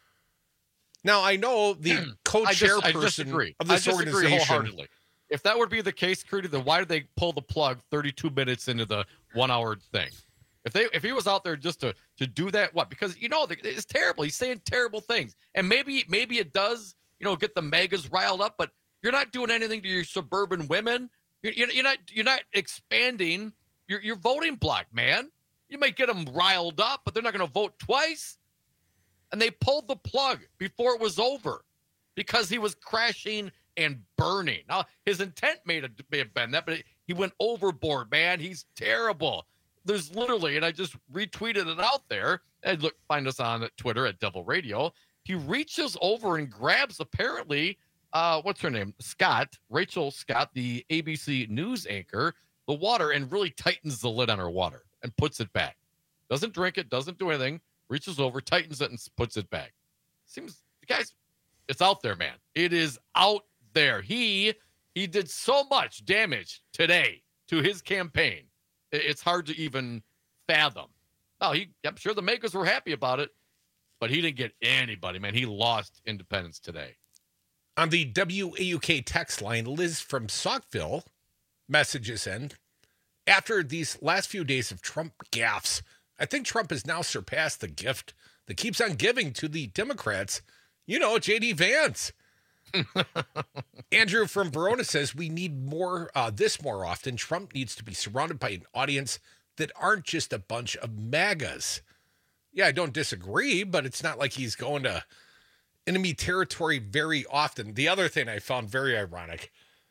Now, I know the co-chairperson of this I organization. Wholeheartedly. If that would be the case, Crudy, then why did they pull the plug thirty-two minutes into the one-hour thing? If they, if he was out there just to to do that, what? Because, you know, it's terrible. He's saying terrible things. And maybe maybe it does, you know, get the megas riled up, but you're not doing anything to your suburban women. You're, you're, you're not you're not expanding your, your voting block, man. You might get them riled up, but they're not going to vote twice. And they pulled the plug before it was over because he was crashing and burning. Now, his intent may have, may have been that, but it, he went overboard, man. He's terrible. There's literally, and I just retweeted it out there, and look, find us on Twitter at Devil Radio. He reaches over and grabs, apparently, uh, what's her name? Scott, Rachel Scott, the A B C News anchor, the water, and really tightens the lid on her water and puts it back. Doesn't drink it, doesn't do anything, reaches over, tightens it, and puts it back. Seems, guys, it's out there, man. It is out there. He he did so much damage today to his campaign. It's hard to even fathom. Oh, he I'm sure the makers were happy about it, but he didn't get anybody, man. He lost independence today. On the W A U K text line, Liz from Saukville messages in, after these last few days of Trump gaffes, I think Trump has now surpassed the gift that keeps on giving to the Democrats. You know, J D Vance. Andrew from Verona says we need more uh, this more often. Trump needs to be surrounded by an audience that aren't just a bunch of MAGAs. Yeah, I don't disagree, but it's not like he's going to enemy territory very often. The other thing I found very ironic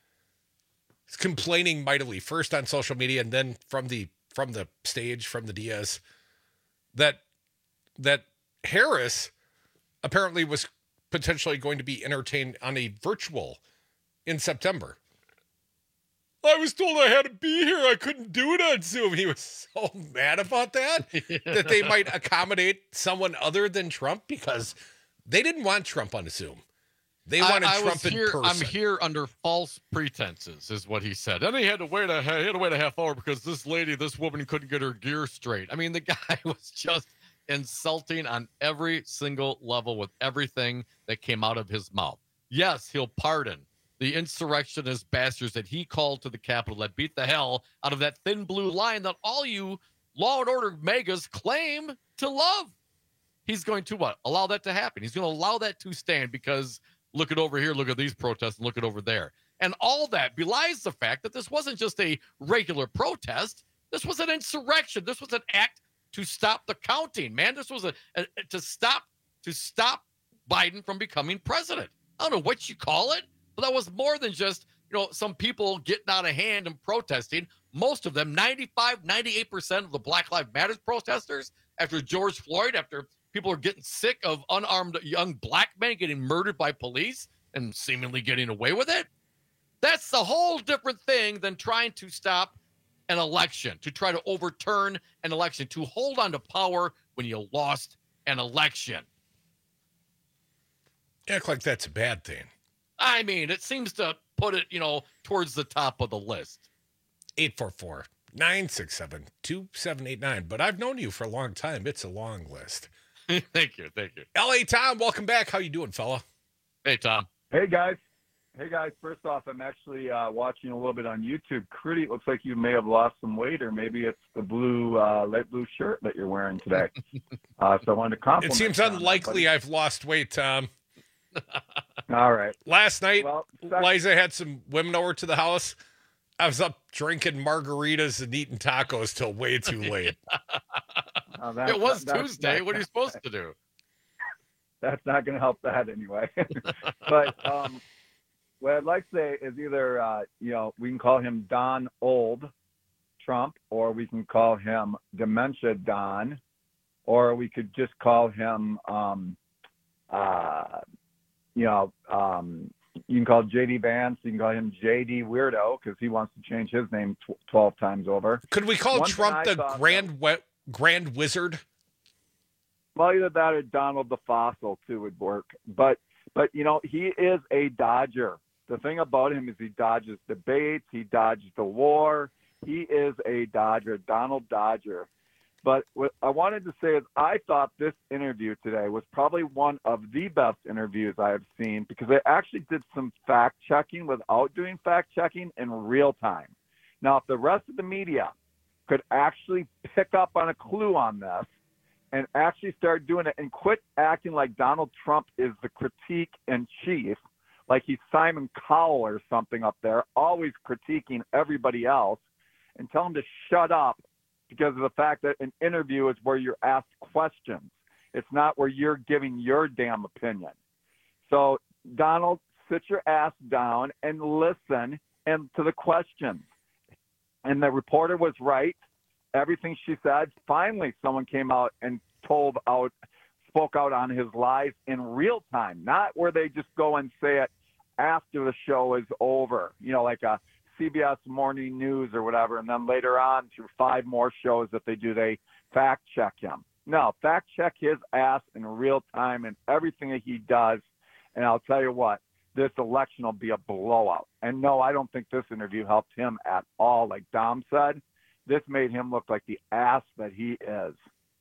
is complaining mightily, first on social media and then from the from the stage, from the Diaz, that that Harris apparently was potentially going to be entertained on a virtual in September. I was told I had to be here. I couldn't do it on Zoom. He was so mad about that, that they might accommodate someone other than Trump because they didn't want Trump on Zoom. They wanted I, I Trump in here, person. I'm here under false pretenses, is what he said. And he had to wait a he had to wait a half hour because this lady, this woman, couldn't get her gear straight. I mean, the guy was just insulting on every single level with everything that came out of his mouth. Yes, he'll pardon the insurrectionist bastards that he called to the Capitol that beat the hell out of that thin blue line that all you law and order megas claim to love. He's going to what? Allow that to happen. He's going to allow that to stand because look at over here, look at these protests, and look at over there. And all that belies the fact that this wasn't just a regular protest. This was an insurrection. This was an act to stop the counting, man. This was a, a to stop to stop Biden from becoming president. I don't know what you call it, but that was more than just, you know, some people getting out of hand and protesting. Most of them, ninety-five, ninety-eight percent of the Black Lives Matter protesters, after George Floyd, after people are getting sick of unarmed young black men getting murdered by police and seemingly getting away with it. That's a whole different thing than trying to stop an election, to try to overturn an election, to hold on to power when you lost an election. Act like that's a bad thing. I mean, it seems to put it, you know, towards the top of the list. eight four four, nine six seven, two seven eight nine. But I've known you for a long time. It's a long list. Thank you. Thank you. L A Tom, welcome back. How you doing, fella? Hey, Tom. Hey, guys. Hey, guys. First off, I'm actually uh, watching a little bit on YouTube. Critty, it looks like you may have lost some weight, or maybe it's the blue, uh, light blue shirt that you're wearing today. uh, so I wanted to compliment It seems you on that, unlikely buddy. I've lost weight, Tom. All right. Last night, Well, sec- Liza had some women over to the house. I was up drinking margaritas and eating tacos till way too late. Uh, that- It was that- Tuesday. that- What are you supposed to do? That's not going to help that anyway. But um, what I'd like to say is either, uh, you know, we can call him Don Old Trump, or we can call him Dementia Don, or we could just call him, um, uh, you know, um, you can call J D Vance, you can call him J D Weirdo, because he wants to change his name tw- twelve times over. Could we call One thing Trump I the thought, Grand we- Grand Wizard? Well, either that or Donald the Fossil too would work. But but you know, he is a dodger. The thing about him is he dodges debates, he dodges the war. He is a dodger, Donald Dodger. But what I wanted to say is I thought this interview today was probably one of the best interviews I have seen, because they actually did some fact checking without doing fact checking in real time. Now, if the rest of the media could actually pick up on a clue on this and actually start doing it and quit acting like Donald Trump is the critique in chief, like he's Simon Cowell or something up there, always critiquing everybody else, and tell him to shut up, because of the fact that an interview is where you're asked questions. It's not where you're giving your damn opinion. So, Donald, sit your ass down and listen and to the questions. And the reporter was right. Everything she said. Finally, someone came out and told out, spoke out on his lies in real time, not where they just go and say it after the show is over, you know, like a C B S Morning News or whatever, and then later on through five more shows that they do, they fact check him. No, fact check his ass in real time and everything that he does. And I'll tell you what, this election will be a blowout. And no, I don't think this interview helped him at all. Like Dom said, this made him look like the ass that he is.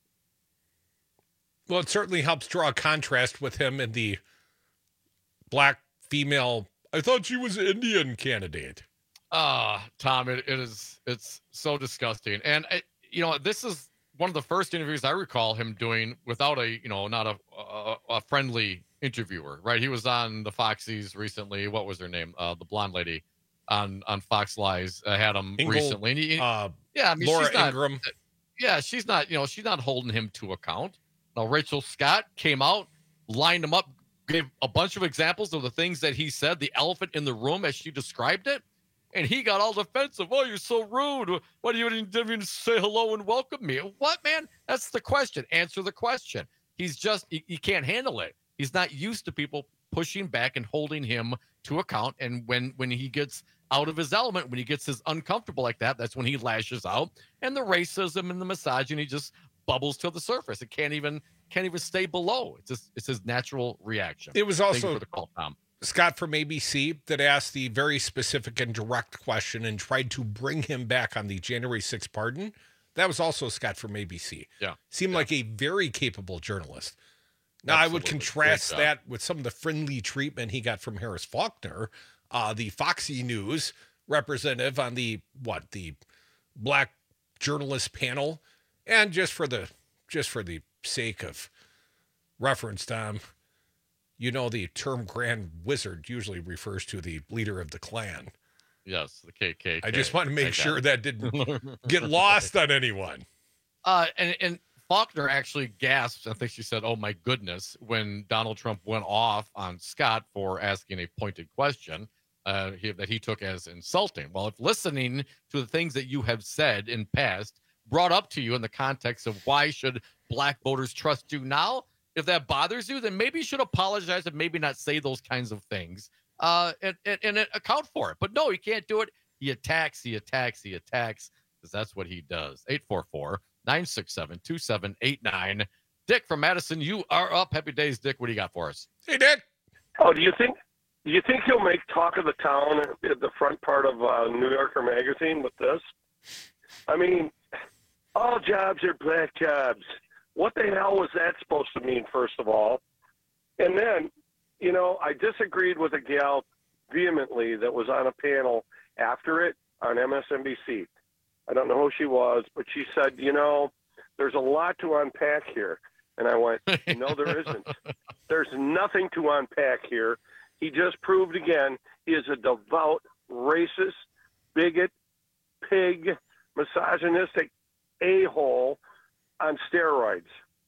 Well, it certainly helps draw a contrast with him and the black female, I thought she was Indian candidate. Ah, Tom, it, it is, it's so disgusting. And, it, you know, this is one of the first interviews I recall him doing without a, you know, not a, a, a friendly interviewer, right? He was on the Foxies recently. What was her name? Uh, the blonde lady on, on Fox Lies. I had him Ingle, recently. And he, uh, yeah, I mean, Laura she's not, Ingraham. Yeah, she's not, you know, she's not holding him to account. Now, Rachel Scott came out, lined him up, gave a bunch of examples of the things that he said, the elephant in the room as she described it. And he got all defensive. Oh, you're so rude. Why do you didn't even say hello and welcome me? What, man? That's the question. Answer the question. He's just, he, he can't handle it. He's not used to people pushing back and holding him to account. And when, when he gets out of his element, when he gets his uncomfortable like that, that's when he lashes out. And the racism and the misogyny just bubbles to the surface. It can't even, can't even stay below. It's just, it's his natural reaction. It was Thank also you for the call, Tom. Scott from A B C that asked the very specific and direct question and tried to bring him back on the January sixth pardon. That was also Scott from A B C. Yeah. Seemed yeah. like a very capable journalist. Now, Absolutely. I would contrast that with some of the friendly treatment he got from Harris Faulkner, uh, the Foxy News representative on the, what, the black journalist panel. And just for the, just for the sake of reference, Tom, you know, the term Grand Wizard usually refers to the leader of the Klan. Yes, the K K K. I just want to make sure it. that didn't get lost on anyone. Uh, and, and Faulkner actually gasped. I think she said, oh, my goodness, when Donald Trump went off on Scott for asking a pointed question uh, he, that he took as insulting. Well, if listening to the things that you have said in past brought up to you in the context of why should black voters trust you now, if that bothers you, then maybe you should apologize and maybe not say those kinds of things uh, and, and, and account for it. But no, he can't do it. He attacks, he attacks, he attacks. because that's what he does. eight four four, nine six seven, two seven eight nine. Dick from Madison, you are up. Happy days, Dick. What do you got for us? Hey, Dick. Oh, do you think do you think he'll make talk of the town at the front part of uh, New Yorker magazine with this? I mean, all jobs are black jobs. What the hell was that supposed to mean, first of all? And then, you know, I disagreed with a gal vehemently that was on a panel after it on M S N B C. I don't know who she was, but she said, you know, there's a lot to unpack here. And I went, no, there isn't. There's nothing to unpack here. He just proved again he is a devout, racist, bigot, pig, misogynistic a-hole on steroids.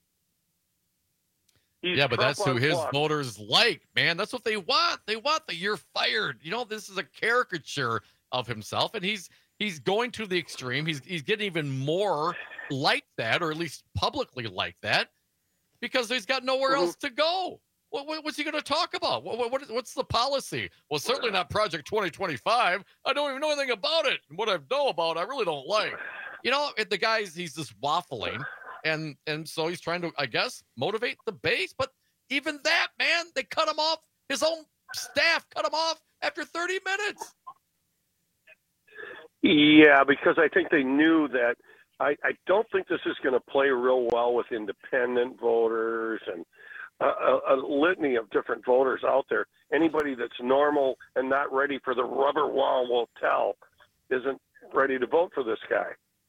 He's yeah, but Trump that's who his unplugged. voters like, man. That's what they want. They want the you're fired. You know, this is a caricature of himself, and he's he's going to the extreme. He's he's getting even more like that, or at least publicly like that, because he's got nowhere Mm-hmm. else to go. What, what, what's he going to talk about? What, what, what is, what's the policy? Well, certainly not Project twenty twenty-five. I don't even know anything about it. And what I know about, I really don't like. You know, it- the guy's, he's just waffling. And and so he's trying to, I guess, motivate the base. But even that, man, they cut him off. His own staff cut him off after thirty minutes. Yeah, because I think they knew that. I, I don't think this is going to play real well with independent voters and a, a, a litany of different voters out there. Anybody that's normal and not ready for the rubber wall will tell isn't ready to vote for this guy.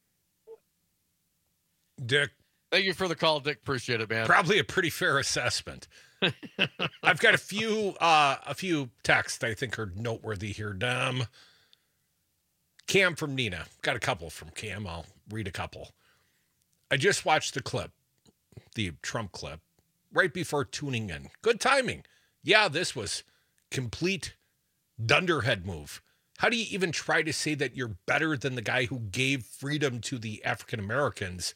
Dick. Thank you for the call, Dick. Appreciate it, man. Probably a pretty fair assessment. I've got a few uh, a few texts I think are noteworthy here. Dom. Cam from Nina. Got a couple from Cam. I'll read a couple. I just watched the clip, the Trump clip, right before tuning in. Good timing. Yeah, this was complete dunderhead move. How do you even try to say that you're better than the guy who gave freedom to the African Americans?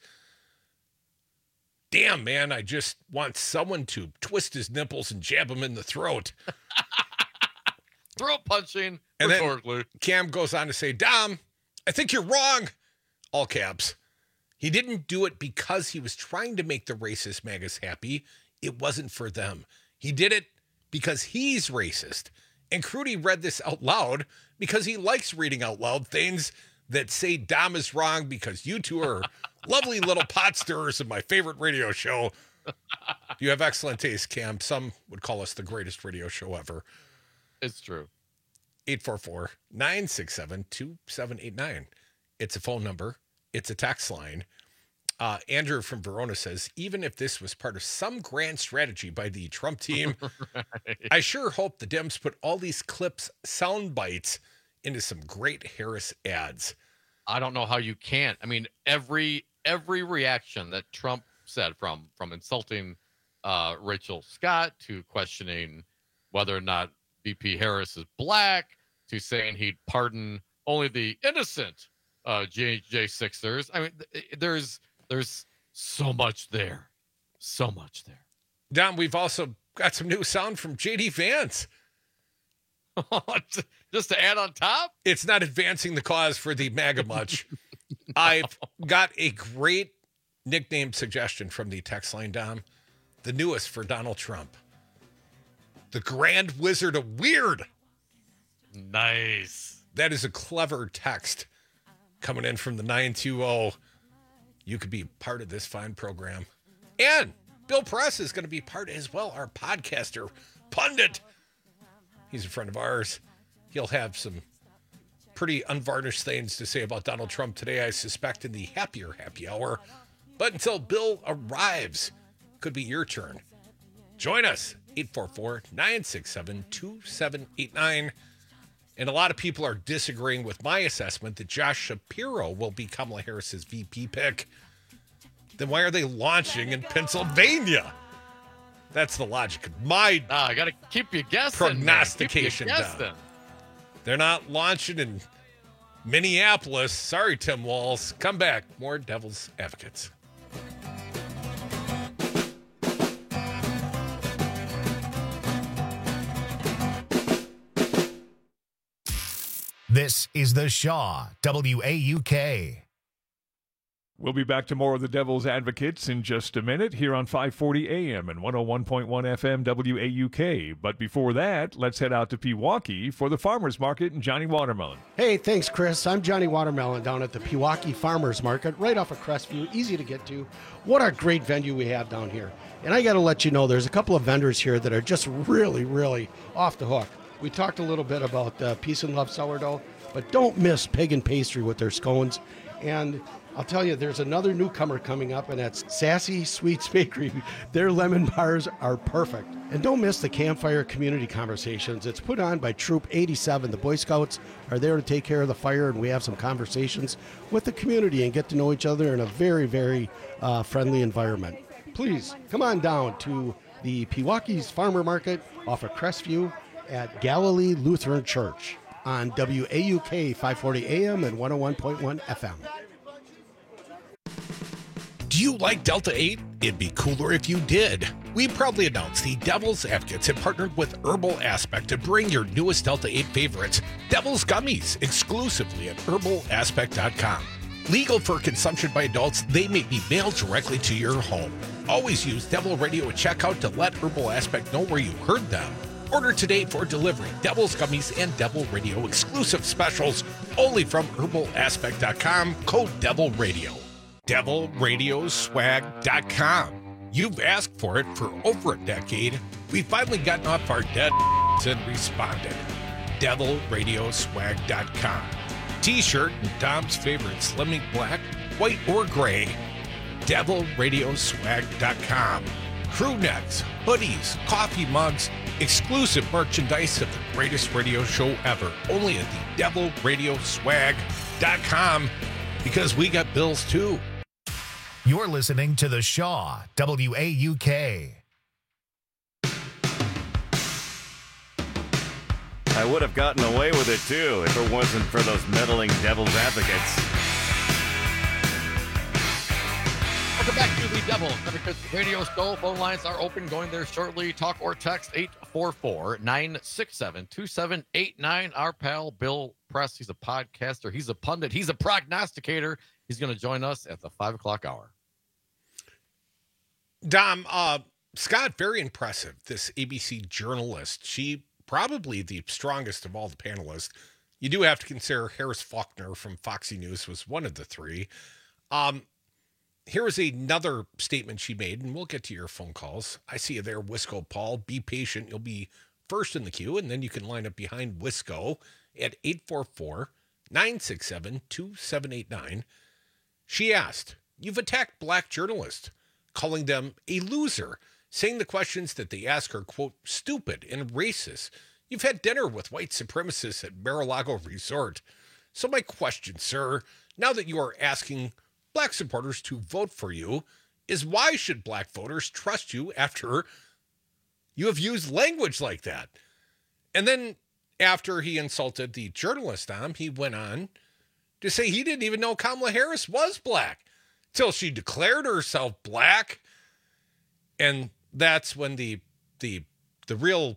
Damn, man, I just want someone to twist his nipples and jab him in the throat. Throat punching, And then rhetorically. Cam goes on to say, Dom, I think you're wrong. All caps. He didn't do it because he was trying to make the racist MAGAs happy. It wasn't for them. He did it because he's racist. And Crudy read this out loud because he likes reading out loud things that say Dom is wrong because you two are lovely little pot stirrers of my favorite radio show. You have excellent taste, Cam. Some would call us the greatest radio show ever. It's true. eight four four, nine six seven, two seven eight nine. It's a phone number. It's a text line. Uh, Andrew from Verona says, even if this was part of some grand strategy by the Trump team, Right. I sure hope the Dems put all these clips, sound bites, into some great Harris ads. I don't know how you can't. I mean, every every reaction that Trump said, from from insulting uh, Rachel Scott to questioning whether or not V P Harris is black to saying he'd pardon only the innocent uh, J J Sixers. I mean, th- there's there's so much there, so much there. Don, we've also got some new sound from J D Vance. Just to add on top? It's not advancing the cause for the MAGA much. I've got a great nickname suggestion from the text line, Dom. The newest for Donald Trump. The Grand Wizard of Weird. Nice. That is a clever text coming in from the nine two zero. You could be part of this fine program. And Bill Press is going to be part as well, our podcaster, pundit. He's a friend of ours. He'll have some pretty unvarnished things to say about Donald Trump today, I suspect, in the happier happy hour. But until Bill arrives, could be your turn. Join us, eight four four, nine six seven, two seven eight nine. And a lot of people are disagreeing with my assessment that Josh Shapiro will be Kamala Harris's V P pick. Then why are they launching in Pennsylvania? That's the logic of my ah, I got to keep you guessing. prognostication Man. Keep you down. guessing. They're not launching in Minneapolis. Sorry, Tim Walz. Come back. More Devil's Advocates. This is the Shaw W A U K. We'll be back to more of the Devil's Advocates in just a minute here on five forty A M and one oh one point one F M W A U K. But before that, let's head out to Pewaukee for the Farmers Market and Johnny Watermelon. Hey, thanks, Chris. I'm Johnny Watermelon down at the Pewaukee Farmers Market, right off of Crestview. Easy to get to. What a great venue we have down here. And I got to let you know, there's a couple of vendors here that are just really, really off the hook. We talked a little bit about uh, Peace and Love sourdough, but don't miss Pagan Pastry with their scones. And I'll tell you, there's another newcomer coming up, and that's Sassy Sweets Bakery. Their lemon bars are perfect. And don't miss the Campfire Community Conversations. It's put on by Troop eighty-seven. The Boy Scouts are there to take care of the fire, and we have some conversations with the community and get to know each other in a very, very uh, friendly environment. Please come on down to the Pewaukee's Farmer Market off of Crestview at Galilee Lutheran Church on W A U K five forty A M and one oh one point one F M. Do you like Delta eight? It'd be cooler if you did. We proudly announce the Devil's Advocates have partnered with Herbal Aspect to bring your newest Delta eight favorites, Devil's Gummies, exclusively at herbal aspect dot com. Legal for consumption by adults, they may be mailed directly to your home. Always use Devil Radio at checkout to let Herbal Aspect know where you heard them. Order today for delivery. Devil's Gummies and Devil Radio exclusive specials only from herbal aspect dot com, code Devil Radio. devil radio swag dot com. You've asked for it for over a decade. We've finally gotten off our dead and responded. devil radio swag dot com. T-shirt and Dom's favorite Slimming Black, white or gray. devil radio swag dot com. Crew necks, hoodies, coffee mugs, exclusive merchandise of the greatest radio show ever. Only at the devil radio swag dot com, because we got bills too. You're listening to The Shaw, W A U K. I would have gotten away with it, too, if it wasn't for those meddling Devil's Advocates. Welcome back to the Devil's Advocates radio show. Phone lines are open, going there shortly. Talk or text eight four four, nine six seven, two seven eight nine. Our pal Bill Press, he's a podcaster, he's a pundit, he's a prognosticator. He's going to join us at the five o'clock hour. Dom, uh, Scott, very impressive. This A B C journalist, she probably the strongest of all the panelists. You do have to consider Harris Faulkner from Foxy News was one of the three. Um, here is another statement she made, and we'll get to your phone calls. I see you there, Wisco Paul. Be patient. You'll be first in the queue, and then you can line up behind Wisco at eight four four, nine six seven, two seven eight nine. She asked, you've attacked black journalists, calling them a loser, saying the questions that they ask are, quote, stupid and racist. You've had dinner with white supremacists at Mar-a-Lago Resort. So my question, sir, now that you are asking black supporters to vote for you, is why should black voters trust you after you have used language like that? And then after he insulted the journalist, Dom, he went on to say he didn't even know Kamala Harris was black till she declared herself black. And that's when the the the real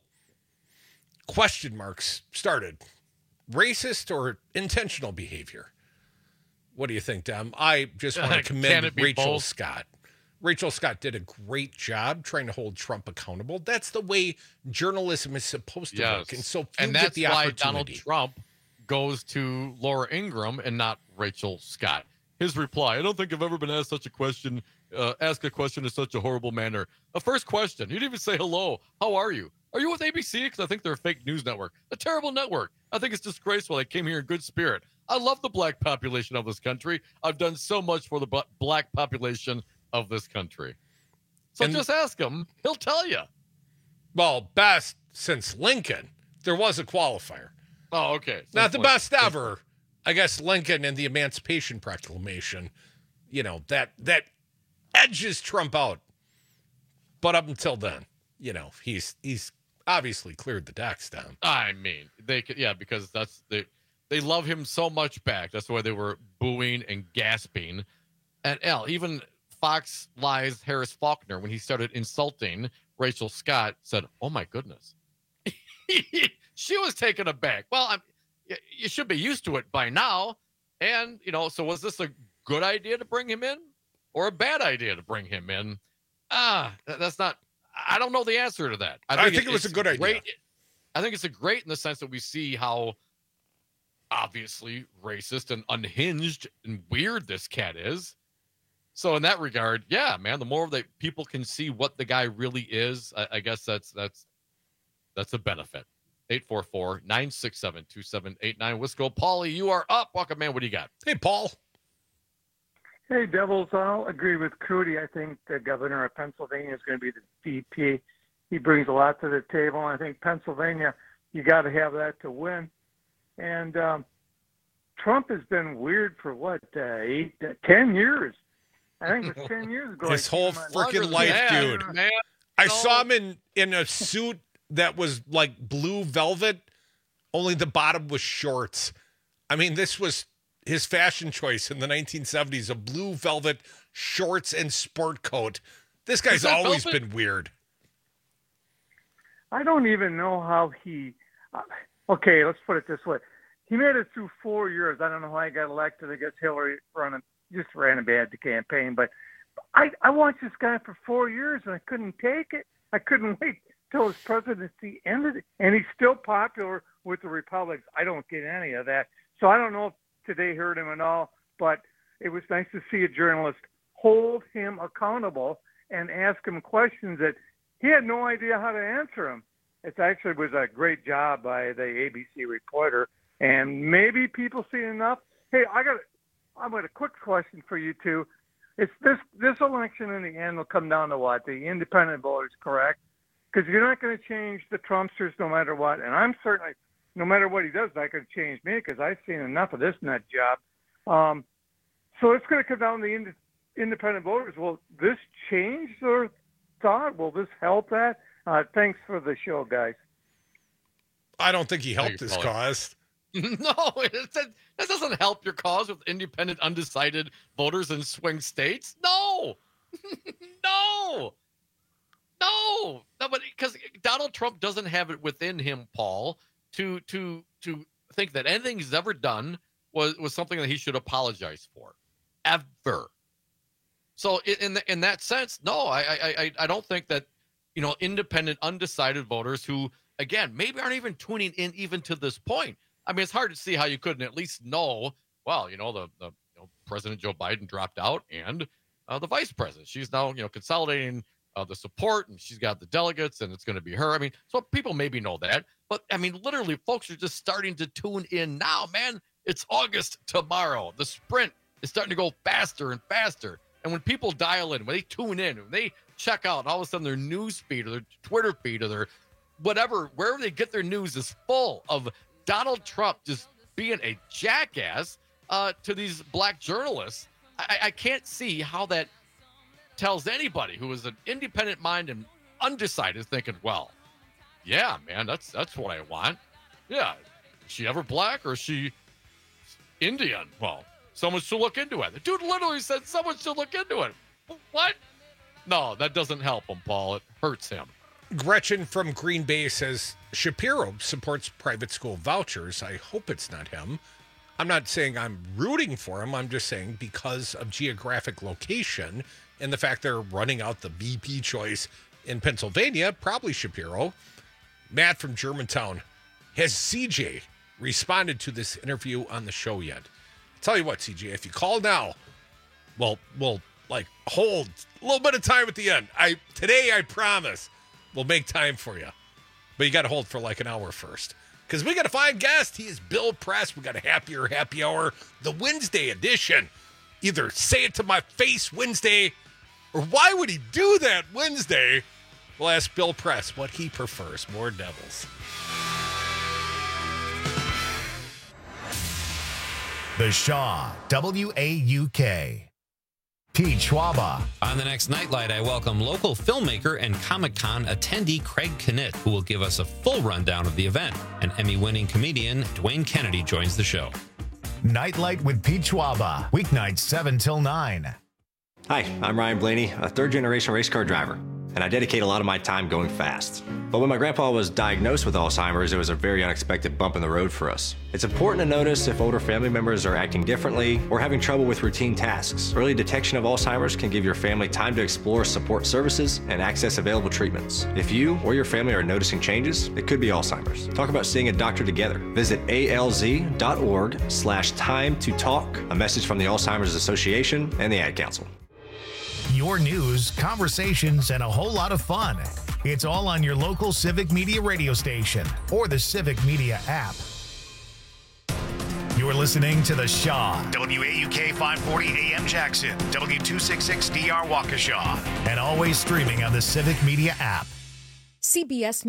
question marks started. Racist or intentional behavior? What do you think, Dom? I just want to commend Rachel both? Scott. Rachel Scott did a great job trying to hold Trump accountable. That's the way journalism is supposed to yes. work. And so few and get that's the why opportunity. Donald Trump goes to Laura Ingraham and not Rachel Scott. His reply, I don't think I've ever been asked such a question, uh, ask a question in such a horrible manner. A first question, you didn't even say hello. How are you? Are you with A B C? Because I think they're a fake news network. A terrible network. I think it's disgraceful. I came here in good spirit. I love the black population of this country. I've done so much for the b- black population of this country. So and just ask him. He'll tell you. Well, best since Lincoln. There was a qualifier. Oh, okay. So Not the best ever. I guess Lincoln and the Emancipation Proclamation, you know, that that edges Trump out. But up until then, you know, he's he's obviously cleared the decks down. I mean, they could, yeah, because that's they they love him so much back. That's why they were booing and gasping. And L, even Fox Lies Harris Faulkner, when he started insulting Rachel Scott, said, "Oh my goodness." She was taken aback. Well, I'm, you should be used to it by now. And, you know, so was this a good idea to bring him in or a bad idea to bring him in? Ah, that's not, I don't know the answer to that. I think, I think it, it was a good idea. Great, I think it's a great in the sense that we see how obviously racist and unhinged and weird this cat is. So in that regard, yeah, man, the more that people can see what the guy really is, I, I guess that's that's that's a benefit. eight four four, nine six seven, two seven eight nine. Wisco. Paulie, you are up. Welcome, man. What do you got? Hey, Paul. Hey, Devils. I'll agree with Crudy. I think the governor of Pennsylvania is going to be the V P. He brings a lot to the table. I think Pennsylvania, you got to have that to win. And um, Trump has been weird for what, uh, eight, uh, ten years. I think it was ten years ago. His whole freaking life, that, dude. Man. I no. saw him in, in a suit that was like blue velvet, only the bottom was shorts. I mean, this was his fashion choice in the nineteen seventies, a blue velvet shorts and sport coat. This guy's always velvet? been weird. I don't even know how he uh, – okay, let's put it this way. He made it through four years. I don't know how he got elected. I guess Hillary running – just ran a bad campaign, but I, I watched this guy for four years and I couldn't take it. I couldn't wait till his presidency ended, and he's still popular with the Republicans. I don't get any of that. So I don't know if today hurt him at all, but it was nice to see a journalist hold him accountable and ask him questions that he had no idea how to answer them. It actually was a great job by the A B C reporter, and maybe people see enough. Hey, I got I've got a quick question for you two. It's this this election in the end will come down to what? The independent voters, correct? Because you're not going to change the Trumpsters no matter what. And I'm certainly, no matter what he does, not going to change me because I've seen enough of this nut job. Um, so it's going to come down to the ind- independent voters. Will this change their thought? Will this help that? Uh, thanks for the show, guys. I don't think he helped his cause. No, it, that doesn't help your cause with independent, undecided voters in swing states. No, no, no, no. But because Donald Trump doesn't have it within him, Paul, to to to think that anything he's ever done was was something that he should apologize for, ever. So in the, in that sense, no, I I I don't think that, you know, independent, undecided voters who, again, maybe aren't even tuning in even to this point. I mean, it's hard to see how you couldn't at least know, well, you know, the, the you know, President Joe Biden dropped out and uh, the vice president. She's now, you know, consolidating uh, the support, and she's got the delegates, and it's going to be her. I mean, so people maybe know that. But, I mean, literally, folks are just starting to tune in now, man. It's August tomorrow. The sprint is starting to go faster and faster. And when people dial in, when they tune in, when they check out, all of a sudden their news feed or their Twitter feed or their whatever, wherever they get their news is full of Donald Trump just being a jackass uh, to these black journalists. I, I can't see how that tells anybody who is an independent mind and undecided thinking, well, yeah, man, that's that's what I want. Yeah. Is she ever black or is she Indian? Well, someone should look into it. The dude literally said someone should look into it. What? No, that doesn't help him, Paul. It hurts him. Gretchen from Green Bay says Shapiro supports private school vouchers. I hope it's not him. I'm not saying I'm rooting for him. I'm just saying because of geographic location and the fact they're running out the V P choice in Pennsylvania, probably Shapiro. Matt from Germantown. Has C J responded to this interview on the show yet? I'll tell you what, C J, if you call now, well, we'll like hold a little bit of time at the end. I today, I promise. We'll make time for you. But you got to hold for like an hour first. Because we got a fine guest. He is Bill Press. We got a happier happy hour, the Wednesday edition. Either say it to my face Wednesday, or why would he do that Wednesday? We'll ask Bill Press what he prefers. More Devils. The Shaw, W A U K. Pete Schwaba. On the next Nightlight, I welcome local filmmaker and Comic-Con attendee Craig Knitt, who will give us a full rundown of the event. And Emmy-winning comedian Dwayne Kennedy joins the show. Nightlight with Pete Schwaba. Weeknights seven till nine. Hi, I'm Ryan Blaney, a third-generation race car driver. and I dedicate a lot of my time going fast. But when my grandpa was diagnosed with Alzheimer's, it was a very unexpected bump in the road for us. It's important to notice if older family members are acting differently or having trouble with routine tasks. Early detection of Alzheimer's can give your family time to explore support services and access available treatments. If you or your family are noticing changes, it could be Alzheimer's. Talk about seeing a doctor together. Visit A L Z dot org slash time to talk. A message from the Alzheimer's Association and the Ad Council. Your news, conversations, and a whole lot of fun. It's all on your local Civic Media radio station or the Civic Media app. You're listening to The Shaw, W A U K five forty A M Jackson, W two sixty-six D R Waukesha, and always streaming on the Civic Media app. C B S News.